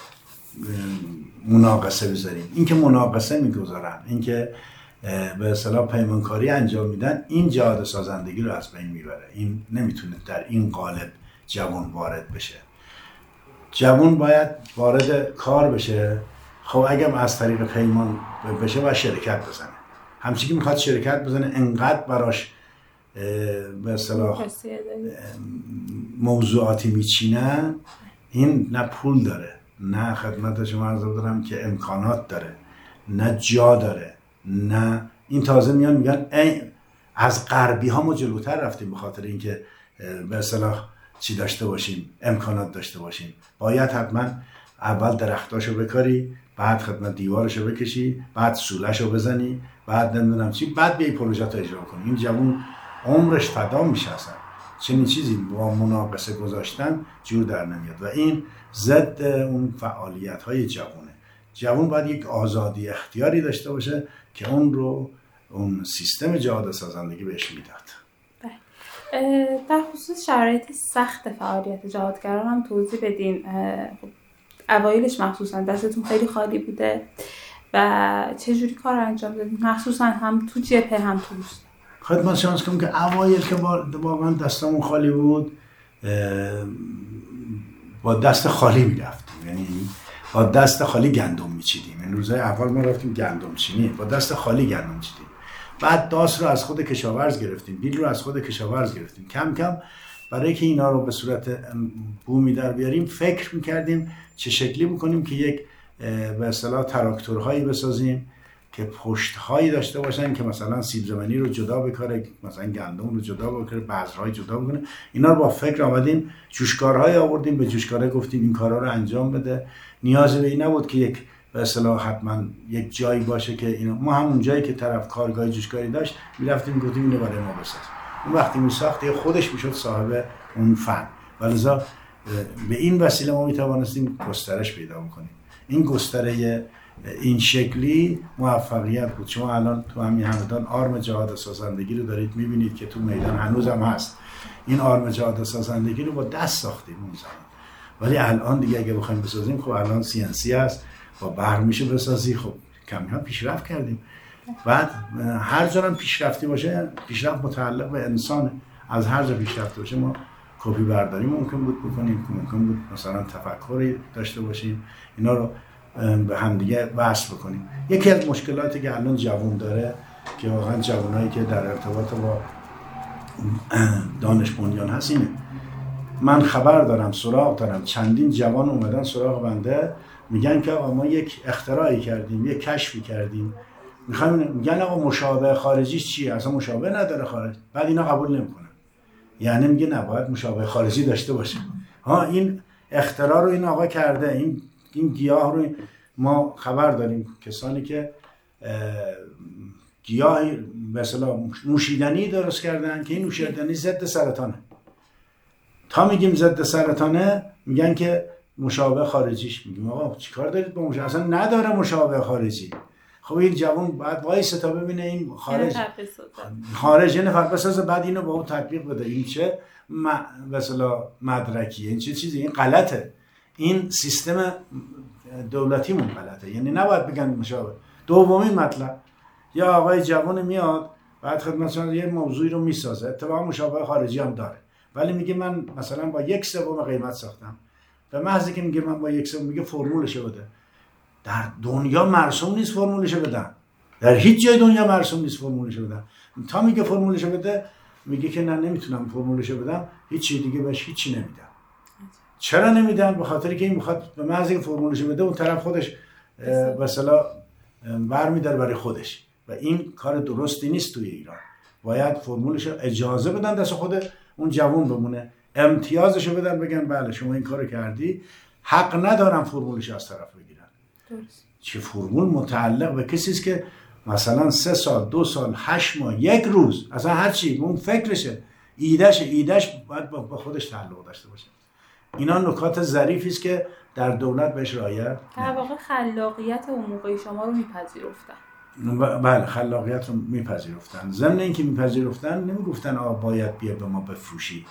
مناقصه بذاریم. اینکه مناقصه میگذارن، اینکه به اصطلاح پیمانکاری انجام میدن، این جهاد سازندگی رو از بین میبره. این نمیتونه در این قالب جوان وارد بشه. جوان باید وارد کار بشه. خب اگه از طریق پیمان بشه باید شرکت بزنه. همچنین که میخواد شرکت بزنه انقدر براش به اصطلاح موضوعاتی میچینن، این نه پول داره، نه خدمت شما عرض دارم که امکانات داره، نه جا داره، نه این تازه میان میگن از غربی ها ما جلوتر رفتیم به خاطر اینکه به اصطلاح چی داشته باشیم، امکانات داشته باشیم. باید حتما اول درختاشو بکاری، بعد خدمت دیوارشو بکشی، بعد سولهشو بزنی، بعد نمیدونم چی، بعد بیای پروژه اجرا کنی. این جوون عمرش فدا میشه اصلا. چنین چیزی با مناقصه گذاشتن جور در نمیاد و این ضد اون فعالیت های جوونه. جوون باید یک آزادی اختیاری داشته باشه که اون رو اون سیستم جهاد سازندگی بهش میداد. در خصوص شرایط سخت فعالیت جهادگران هم توضیح بدین. اوایلش مخصوصا دستتون خیلی خالی بوده و چجوری کار انجام دادین، مخصوصا هم تو جبهه هم تو روستا؟ خدمت شما عرض کنم که اوایل که واقعا دستمون خالی بود، با دست خالی میرفتیم، یعنی با دست خالی گندم میچیدیم. این روزهای اول ما رفتیم گندم چینی، با دست خالی گندم چیدیم. بعد داس رو از خود کشاورز گرفتیم، بیل رو از خود کشاورز گرفتیم. کم کم برای که اینا رو به صورت بومی در بیاریم فکر میکردیم چه شکلی بکنیم که یک به اصطلاح تراکتورهایی بسازیم که پشتهایی داشته باشن که مثلا سیب زمینی رو جدا بکاره، مثلا گندم رو جدا بکاره، بذرهای جدا بکنه. اینا رو با فکر آمدیم، جوشکارهای آوردیم، به جوشکاره گفتیم این کارا رو انجام بده. نیازی به این نبود که یک به اصطلاح حتما یک جایی باشه که اینا، ما همون جایی که طرف کارگاه جوشکاری داشت میرفتیم گفتیم اینو برای ما بساز. اون وقتی میساخت خودش میشد صاحب اون فن. ولذا به این وسیله ما میتوانستیم گسترش پیدا کنیم. این گستره این شکلی موفقیت بود. شما الان تو همین همدان آرم جهاد سازندگی رو دارید میبینید که تو میدان هنوزم هست. این آرم جهاد سازندگی رو با دست ساختیم اون زمان، ولی الان دیگه اگه بخوایم بسازیم خب الان CNC هست، با برق میشه بسازی. خب کمی هم پیشرفت کردیم. بعد هر جا هم پیشرفتی باشه، پیشرفت متعلق به انسانه. از هر جا پیشرفت باشه ما کپی برداری ممکن بود بکنیم، ممکن بود مثلا تفکری داشته باشیم، اینا رو به همدیگه وصل بکنیم. یکی از مشکلاتی که الان جوان داره که واقعا جوانایی که در ارتباط با دانش بنیان هست اینه. من خبر دارم، سراغ دارم، چندین جوان اومدن سراغ بنده میگن که آقا ما یک اختراعی کردیم، یک کشفی کردیم، میگن آقا مشابه خارجیش چیه؟ اصلا مشابه نداره خارج. بعد اینا قبول نمیکنن، یعنی میگه نباید مشابه خارجی داشته باشه. این اختراع رو این آقا کرده، این گیاه رو ما خبر داریم، کسانی که گیاهی مثلا نوشیدنی درست کردن که این نوشیدنی ضد سرطانه. تا میگیم ضد سرطانه میگن که مشابه خارجیش. میگیم آقا چیکار دارید با مشابه؟ اصلا نداره مشابه خارجی. خب این جوان بعد وایسه تا ببینه این خارج یه نفر بسازه، بعد اینو با اون تطبیق بده. این چه مثلا مدرکیه؟ این چه چیزی؟ این غلطه. این سیستم دولتیمون غلطه، یعنی نباید بگن مشابه. دومین مطلب، یا آقای جوان میاد بعد خدمتشون یه موضوعی رو میسازه، اتفاقا مشابه خارجی هم داره، ولی میگه من مثلا با 1/3 قیمت ساختم. به محضی که میگه من با 1/3 میگه فرمولشو بده. در دنیا مرسوم نیست فرمولشو بدن، در هیچ جای دنیا مرسوم نیست فرمولشو بدن. تا میگه فرمولشو بده، میگه که نه نمیتونم فرمولشو بدم، هیچ چیز دیگه بهش هیچی نمیدم. چرا نمیدن؟ به خاطر که این میخواد به محض این فرمولش بده اون طرف خودش به اصطلاح برمی‌داره برای خودش و این کار درستی نیست توی ایران. باید فرمولش اجازه بدن دست خود اون جوان بمونه، امتیازشو بدن، بگن بله شما این کارو کردی، حق ندارم فرمولش از طرف بگیرن. درست. چه فرمول متعلق به کسی است که مثلا 3 سال، 2 سال، 8 ماه، 1 روز، اصلا هر چی اون فکرشه، ایدهش باید با خودش تعلق داشته باشه. اینا نکات ظریفی است که در دولت بهش رعایت در واقع خلاقیت اون موقع شما رو میپذیرفتن. بله خلاقیت رو میپذیرفتن. ضمن اینکه میپذیرفتن نمیگفتن باید بیا به ما بفروشی.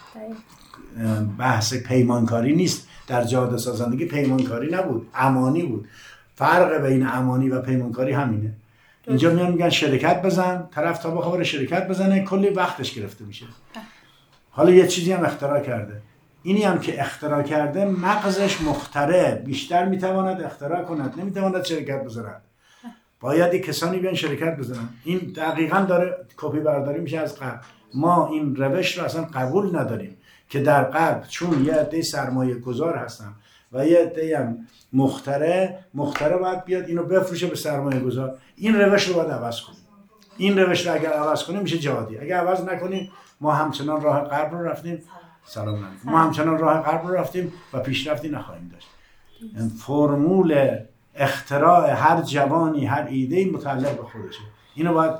بحث پیمانکاری نیست. در جهاد سازندگی پیمانکاری نبود، امانی بود. فرق بین امانی و پیمانکاری همینه. اینجا میگن شرکت بزن، طرف تا بخواد شرکت بزنه کلی وقتش گرفته میشه. حالا یه چیزی هم اختراع کرده. اینی هم که اختراع کرده مغزش مخترع، بیشتر میتواند اختراع کند، نمیتواند شرکت بزند. باید کسانی بیان شرکت بزنن. این دقیقاً داره کپی برداری میشه از غرب. ما این روش رو اصلا قبول نداریم که در غرب چون یه عده سرمایه گذار هستن و یه عده هم مخترع باید بیاد اینو بفروشه به سرمایه گذار. این روش رو باید عوض کنیم. این روش رو اگر عوض کنیم میشه جهادی. اگر عوض نکنیم ما همچنان راه غرب رو رفتیم. سلام علیکم. ما همچنان راه غرب رو رفتیم و پیشرفتی نخواهیم داشت. این فرمول اختراع هر جوانی، هر ایده‌ای متعلق به خودشه. اینو باید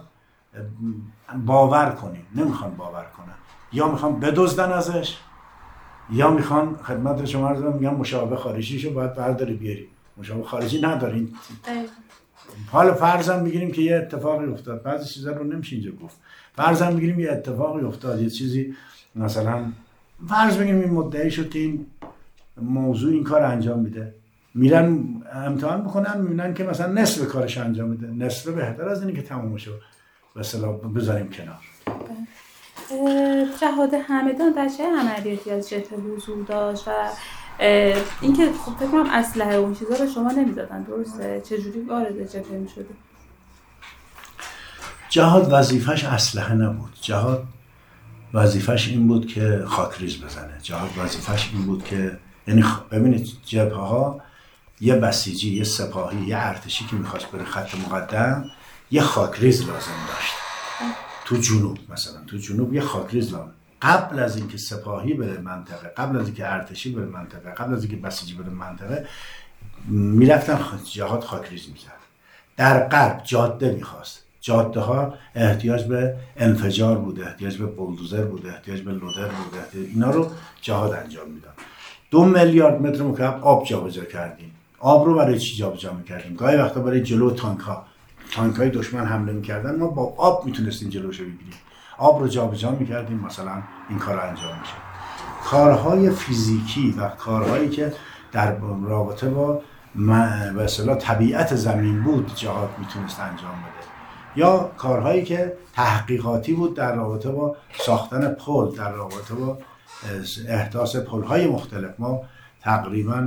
باور کنیم. نمیخوان باور کنن، یا میخوان بدزدن ازش، یا میخوان خدمت شما عرض میگم مشابه خارجیشو باید برداری بیاری. مشابه خارجی ندارین. حالا فرضاً میگیریم که یه اتفاقی افتاد، بعضی چیزا رو نمیشه اینجا گفت. فرضاً میگیریم یه اتفاقی افتاد، یه چیزی مثلا فرض بگیم این مدعی شد که این موضوع این کار انجام میده، میرن امتحان بکنن میبینن که مثلا نصف کارش انجام میده، نصف بهتر از اینه که تمومشو به اصطلاح بذاریم کنار. جهاد همدان در چه عملیاتی از جبهه حضور داشت و اینکه خب فکر کنم اسلحه اون چیزا رو شما نمیدادن، درسته؟ چجوری وارد جبهه میشده؟ جهاد وظیفش اسلحه نبود. جهاد وظیفش این بود که خاکریز بزنه. جهاد وظیفش این بود که یعنی ببینید جبهه ها یه بسیجی، یه سپاهی، یه ارتشی که میخواست بره خط مقدم یه خاکریز لازم داشت. تو جنوب مثلا تو جنوب یه خاکریز لازم. قبل از اینکه سپاهی بره منطقه، قبل از اینکه ارتشی بره منطقه، قبل از اینکه بسیجی بره منطقه، میرفتن جهاد خاکریز میزد. در غرب جاده میخواست. جاده ها احتیاج به انفجار بود، احتیاج به بولدوزر بود، احتیاج به لودر بود، اینا رو جهاد انجام میداد. 2 میلیارد متر مکعب آب جابجا کردیم. آب رو برای چی جابجا میکردیم؟ گاهی وقتا برای جلو تانک‌های دشمن حمله میکردن، ما با آب میتونستیم جلوشو بگیریم. آب رو جابجا میکردیم، مثلا این کار انجام میشه. کارهای فیزیکی و کارهایی که در رابطه با به اصطلاح طبیعت زمین بود جهاد میتونست انجام بده، یا کارهایی که تحقیقاتی بود در رابطه با ساختن پل، در رابطه با احداث پل‌های مختلف. ما تقریباً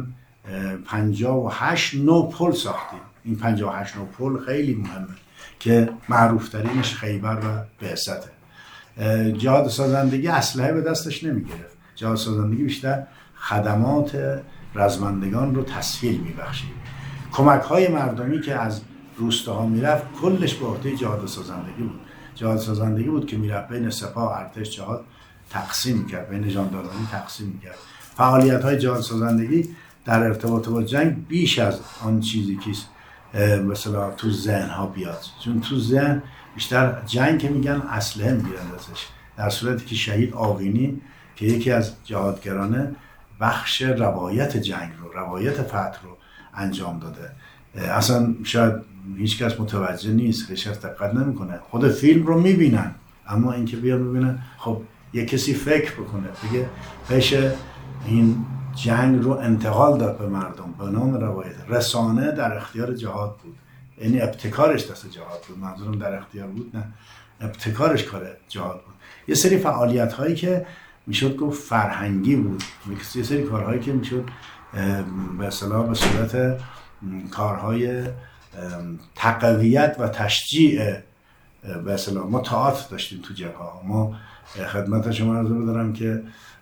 58 نوع پل ساختیم. این 58 نوع پل خیلی مهمه که معروف ترینش خیبر و بعثته. جهاد سازندگی اسلحه به دستش نمیگرفت. جهاد سازندگی بیشتر خدمات رزمندگان رو تسهیل میبخشید. کمک‌های مردمی که از روستاها میرفت کلش به عهده جهاد سازندگی بود. جهاد سازندگی بود که میرفت بین سپاه، ارتش، جهاد تقسیم میکرد، بین ژاندارمری تقسیم میکرد. فعالیت‌های جهاد سازندگی در ارتباط با جنگ بیش از آن چیزی که مثلا تو ذهن ها بیاد، چون تو ذهن بیشتر جنگ که میگن اسلحه میگیرن ازش، در صورتی که شهید آقینی که یکی از جهادگرانه بخش روایت جنگ رو، روایت فتح رو انجام داده. اصلا شاید هیچ کس متوجه نیست، هیچ کس دقت نمیکنه. خود فیلم رو میبینن، اما اینکه بیان ببینن خب یک کسی فکر بکنه بگه پیش این جنگ رو انتقال داد به مردم به نام روایت. رسانه در اختیار جهاد بود، یعنی ابتکارش دست جهاد بود. منظورم در اختیار بود نه، ابتکارش کار جهاد بود. یه سری فعالیت هایی که میشد گفت فرهنگی بود، یه سری کارهایی که میشد به اصطلاح به صورت کارهای تقویت و تشجیع به اصطلاح. ما تئاتر داشتیم تو جبهه ها. ما خدمت شما عرض بدارم که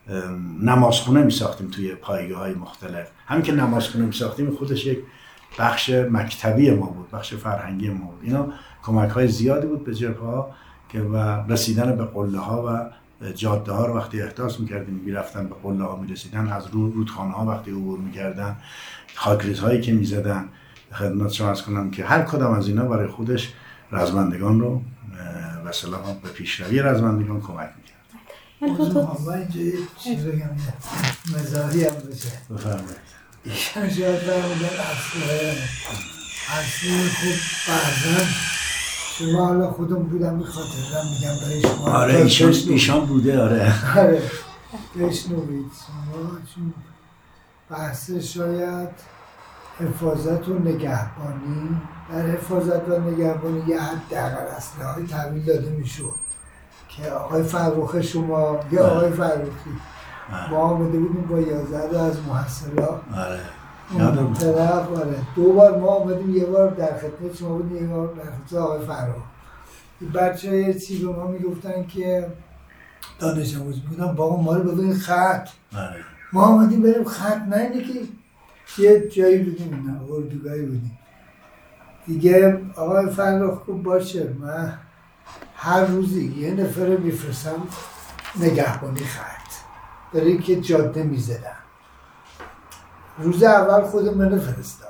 نمازخونه میساختیم توی پایگاه های مختلف. همین که نمازخونه میساختیم خودش یک بخش مکتبی ما بود، بخش فرهنگی ما بود. اینا کمک های زیادی بود به جبهه‌ها که و رسیدن به قله ها و جاده ها رو وقتی احداث میکردیم میرفتن به قله ها میرسیدن، از رودخانه ها وقتی عبور میکردن، خاکریز هایی که میزدن. خدمت شما عرض کنم که هر کدام از اینا برای خودش رزمندگان رو به اصطلاح به پیشروی رزمندگان کمک میکرد. من اینجا یه چیز بگم مزاحی هم بشه. بفرمایید. ایشان شاید فرمودن اصلی خوب بعضا شما حالا خودم بودم به خاطرم میگم برای شما. آره ایشان بوده. آره بشنوید شما، چون بحث شاید حفاظت و نگهبانی، در حفاظت و نگهبانی یه حداقل اسلحه‌ای تحویل داده میشد که آقای فرخ شما یا آقای فرخی ما آمده بودیم با 11 از محصلات. آره اون طرف دو بار ما آمدیم، یه بار در خدمت شما بودیم، یه بار در خدمت آقای فرخ. بچه یه چی به ما میگفتن که دانش آموز بودن، بابا ما رو ببینید خط. ما آمدیم بریم خط، نه اینه که یه جایی بودیم، نه اردوگاهی بودیم دیگه. آقای فرخ گفت باشه من هر روزی یه نفر میفرستم نگهبانی خط برای که جاده میزدن. روز اول خود منو فرستاد،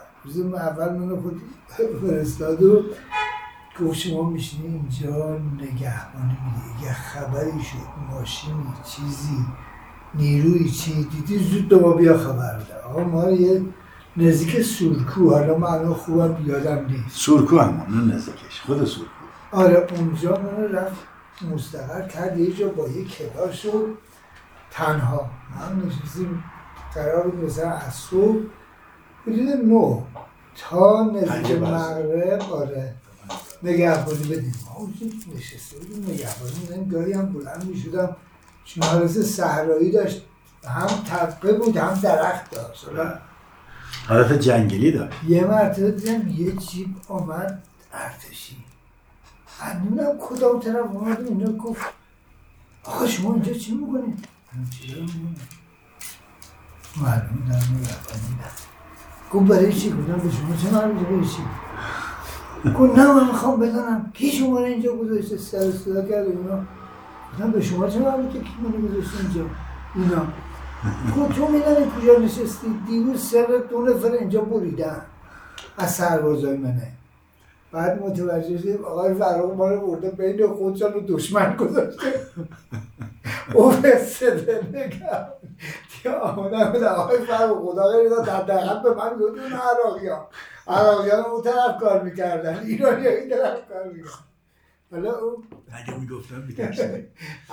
و گفت شما میشینی اینجا نگهبانی میده، یه خبری شد، ماشینی چیزی نیروی چی دیدی زود دو ما بیا خبر بده. آقا ما یه نزدیک سورکو، حالا من الان خوبم بیادم نیست، سورکو همون نزدیکش خود سورکو. آره اونجا من رفت مستقر کرد یه جا با یه کلاس و تنها من نشستیم قرار بود مثلا از صبح حدود 9 تا نزدیک مغرب آره نگهبانی بدیم. ما اونجا نشسته بودیم نگهبانی بدیم، گاهی هم بلند می شدم چون حالت صحرایی داشت، هم تپه بود هم درخت داشت، حالت جنگلی داشت. یه مرتبه دیدم یه جیب آمد ارتشی، نمیدونم کدام طرف آمد اینا، گفت آقا شما اینجا چی میکنید؟ چی رو میکنید؟ معلوم دارم نگهبانی گفت برای چی؟ گفتم به شما چه معلوم برای چی؟ گفت نه من میخوام بدانم کی شما رو اینجا گذاشته، سر صدا کرد اینا. گفتم به شما چه معلوم که کی منو گذاشته اینجا اینا؟ گفت تو میدانی کجا نشستی؟ دیروز سر 2 نفر اینجا بریدن از سربازای منه. بعد متوجه شدیم آقای فرخ ما رو برده بین خودشان و دشمن گذاشته. او صدا نگم دیگه آمدن بوده آقای فرخ خدا غیر در دقیقت به من گفت اون عراقیان اون طرف کار میکردن، ایرانی این طرف کار میکردن. حالا اون اگه میگفتن میترسیدیم،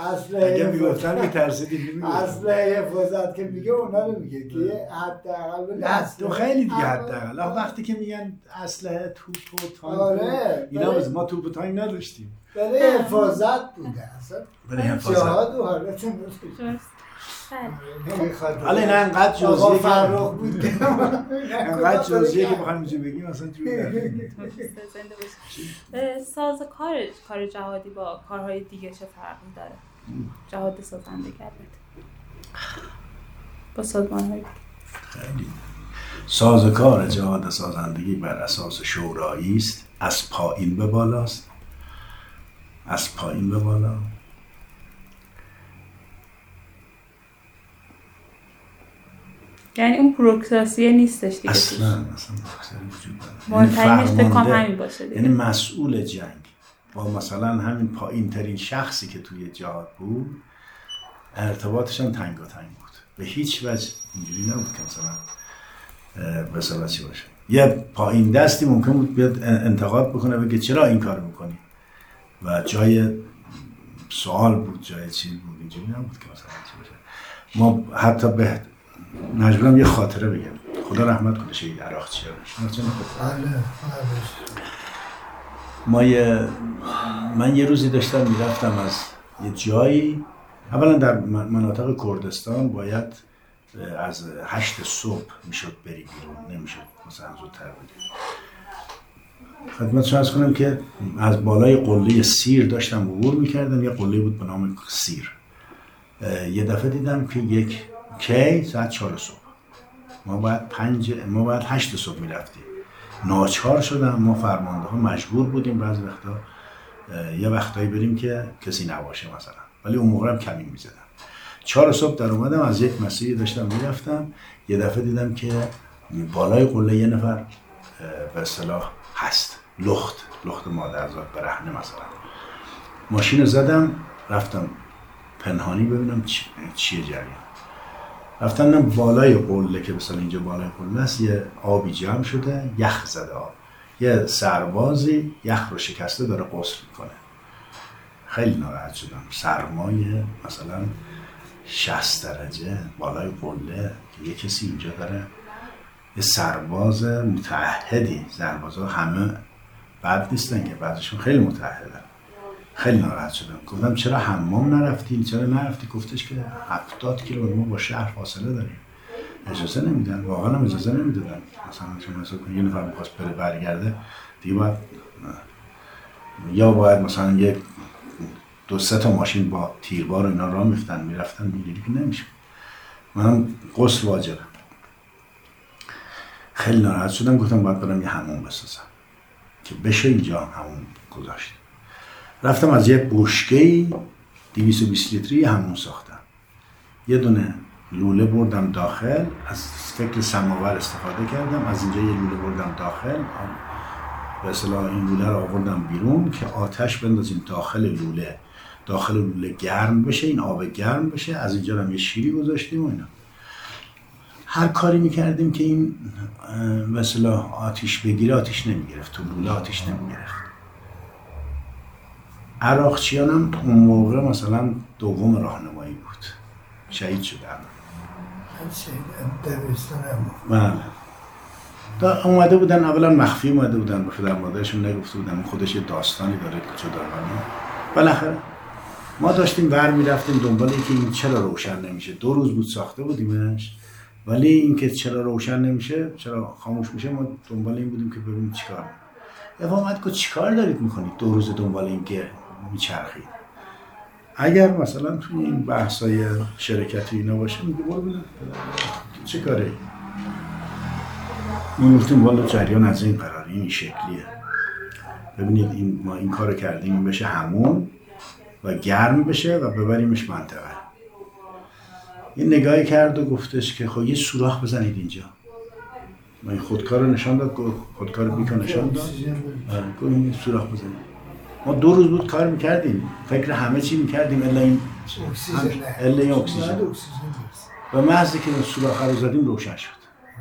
اصل حفاظت که میگه اونا رو میگه که حداقل تو خیلی دیگه حداقل وقتی که میگن اسلحه توپ و تانک آره اینا ما توپ و تانک نداشتیم، برای حفاظت بوده اصلا، برای حفاظت جهاد و حالت حالا این انقدر جزئیه که فرخ بود انقدر جزئیه که بخوایم اینجا بگیم اصلا ساز کار جهادی با کارهای دیگه چه فرقی داره؟ جهاد سازندگی با سازمان‌های خیلی سازوکار جهاد سازندگی بر اساس شورایی است، از پایین به بالاست، از پایین به بالا. یعنی اون پروکراسی نیستش دیگه، اصلا پروکراسی وجود مهمترینش فکر کنم همین باشه دیگه. یعنی مسئول جنگ با مثلا همین پایین ترین شخصی که توی جهاد بود ارتباطش هم تنگاتنگ بود، به هیچ وجه اینجوری نبود که مثلا چی باشه. یه پایین دستی ممکن بود بیاد انتقاد بکنه بگه چرا این کار میکنی و جای سوال بود، جای چی بود، اینجوری نبود که مثلا چی باشه. ما حتی به مجبورم یه خاطره بگم، خدا رحمت کنه شهید عراقچی من یه روزی داشتم میرفتم از یه جایی، اولا در مناطق کردستان باید از 8 صبح میشد بری بیرون، نمیشد مثلا زودتر بری. خدمتتون عرض کنم که از بالای قله سیر داشتم عبور میکردم، یه قله بود به نام سیر یه دفعه دیدم که ساعت 4 صبح ما باید 8 صبح میرفتیم. ناچار شدم، ما فرمانده ها مجبور بودیم بعضی وقتا یه وقتایی بریم که کسی نباشه مثلا، ولی اون موقع هم کمین میزدم. 4 صبح در اومدم، از یک مسیری داشتم میرفتم، یه دفعه دیدم که بالای قله یه نفر به اصطلاح هست، لخت مادرزاد برهنه مثلا. ماشین زدم رفتم پنهانی ببینم چیه جریان. رفتم بالای قله که مثلا اینجا بالای قله است، یه آبی جمع شده، یخ زده آب، یه سربازی یخ رو شکسته داره غسل میکنه. خیلی ناراحت شدم، سرمایه مثلا 60 درجه بالای قله که یه کسی اینجا داره، یه سرباز متعهدی، سربازا همه بد نیستن که بعضشون خیلی متعهدن. خیلی ناراحت شدم، گفتم چرا حمام نرفتین، چرا نرفتی؟ گفتش که 70 کیلومتر ما با شهر فاصله داریم، اجازه نمیدن، واقعا هم اجازه نمیدادن. مثلا یه نفر میخواست بره برگرده دیگه باید یا باید مثلا یه 2-3 تا ماشین با تیربار و اینا راه میفتن میرفتن، میگیری که نمیشه. منم غسل واجبه. خیلی ناراحت شدم، گفتم باید برم یه حموم بسازم که بشه اینجا حموم گذاشت. رفتم از یه بشکه‌ای 220 لیتری حموم ساختم. یه دونه لوله بردم داخل، از فکر سماور استفاده کردم، از اینجا یه لوله بردم داخل، به اصطلاح این لوله رو آوردم بیرون که آتش بندازیم داخل لوله گرم بشه، این آب گرم بشه. از اینجا هم یه شیری گذاشتیم و اینا. هر کاری میکردیم که این مثلا آتیش بگیره، آتیش نمیگرفت، تو لوله آتیش نمیگرفت. عراقچیان هم اون موقع مثلا دوم راهنمایی بود، شهید شدن. بله. اومده بودن، اولا مخفی اومده بودن، به پدر مادرشون نگفته بودن، خودش یه داستانی داره که جداگانه. بالاخره ما داشتیم ور میرفتیم دنبال اینکه این چرا روشن نمیشه. 2 روز بود ساخته بودیمش، ولی اینکه چرا روشن نمیشه، چرا خاموش میشه، ما دنبال این بودیم که ببینیم چیکار. افهمت که چیکار دارید میکنید 2 روز دنبال این که میچرخید؟ اگر مثلا توی این بحثای شرکتی اینا باشه میگه برو ببین چه کاره. ما گفتیم والا جریان از این قرار، این شکلیه. ببینید ما این کارو کردیم، این بشه همون و گرم بشه و ببریمش منطقه. این نگاهی کرد و گفتش که خب یه سوراخ بزنید اینجا. ما این خودکار رو نشان داد، خودکار بیکا نشان داد، گفت این سوراخ بزنید. ما 2 روز بود کار میکردیم، فکر همه چی میکردیم الا این اکسیژن. و محضی که سوراخ رو زدیم روشن شد.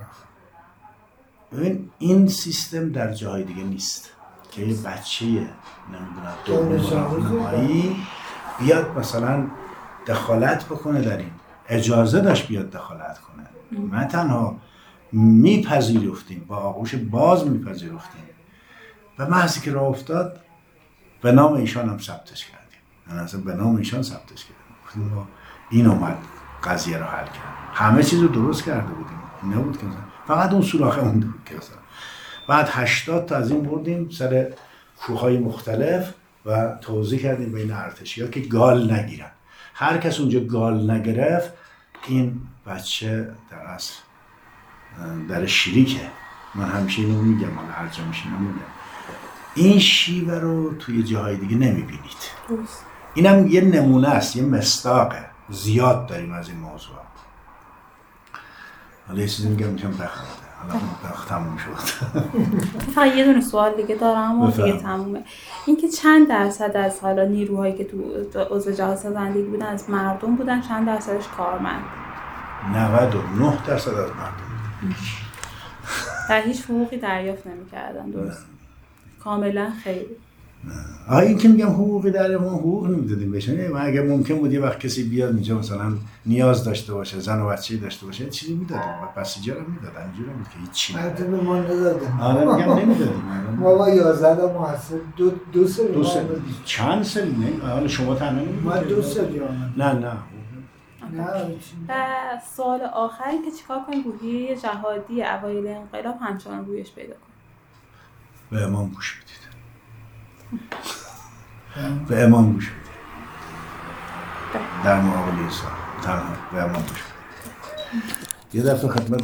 ببین این سیستم در جاهای دیگه نیست که یه بچه نمیدونم دوم راهنمایی بیاد مثلا دخالت بکنه در این. اجازه داشت بیاد دخالت کنه. من تنها میپذیرفتیم، با آغوش باز میپذیرفتیم و محضی که راه افتاد به نام ایشان هم ثبتش کردیم. من اصلا به نام ایشان ثبتش کردیم. این اومد قضیه رو حل کرد. همه چیز رو درست کرده بودیم. این نبود که فقط اون سوراخه مونده بود که مثلا. بعد 80 تا از این بردیم سر کوههای مختلف و توضیح کردیم بین ارتشی‌ها که گال نگیرن. هر کس اونجا گال نگرفت این بچه در اصل در شریکه. من همیشه اینو میگم، من هر جا میشینم میگم این شیوه رو توی جاهای دیگه نمیبینید. اینم یه نمونه است، یه مصداقه. زیاد داریم از این موضوع. حالا یه چیزی میگم بخنده. حالا تموم شد. فقط یه دونه سوال دیگه دارم و دیگه تمومه. اینکه چند درصد از حالا نیروهایی که تو عضو جهاد سازندگی بودن از مردم بودن، چند درصدش کارمند؟ 99% از مردم. در هیچ حقوقی دریافت نمی‌کردن. درست؟ کاملا خیلی. این که میگم حقوقی داره، ما حقوق نمیدادیم بهشون. اگه ممکن بود یه وقت کسی بیاد اینجا مثلا نیاز داشته باشه، زن و بچه‌ای داشته باشه، چیزی میدادیم. بسیجا رو میدادن. اینجوری بود که هیچ چیزی البته به ما ندادن. آره میگم نمیدادیم. ما با 11 تا محصل دو سال چند سال نه؟ حالا شما تنها نمیدید. ما 2 سال نه. و سوال آخری که چیکار کنیم روحیه جهادی اوایل انقلاب همچنان رویش پیدا کنیم؟ به امام گوش بدید. به امام گوش بدید. در مقابل این سال تنها و امان باشم. یه دفعه خدمت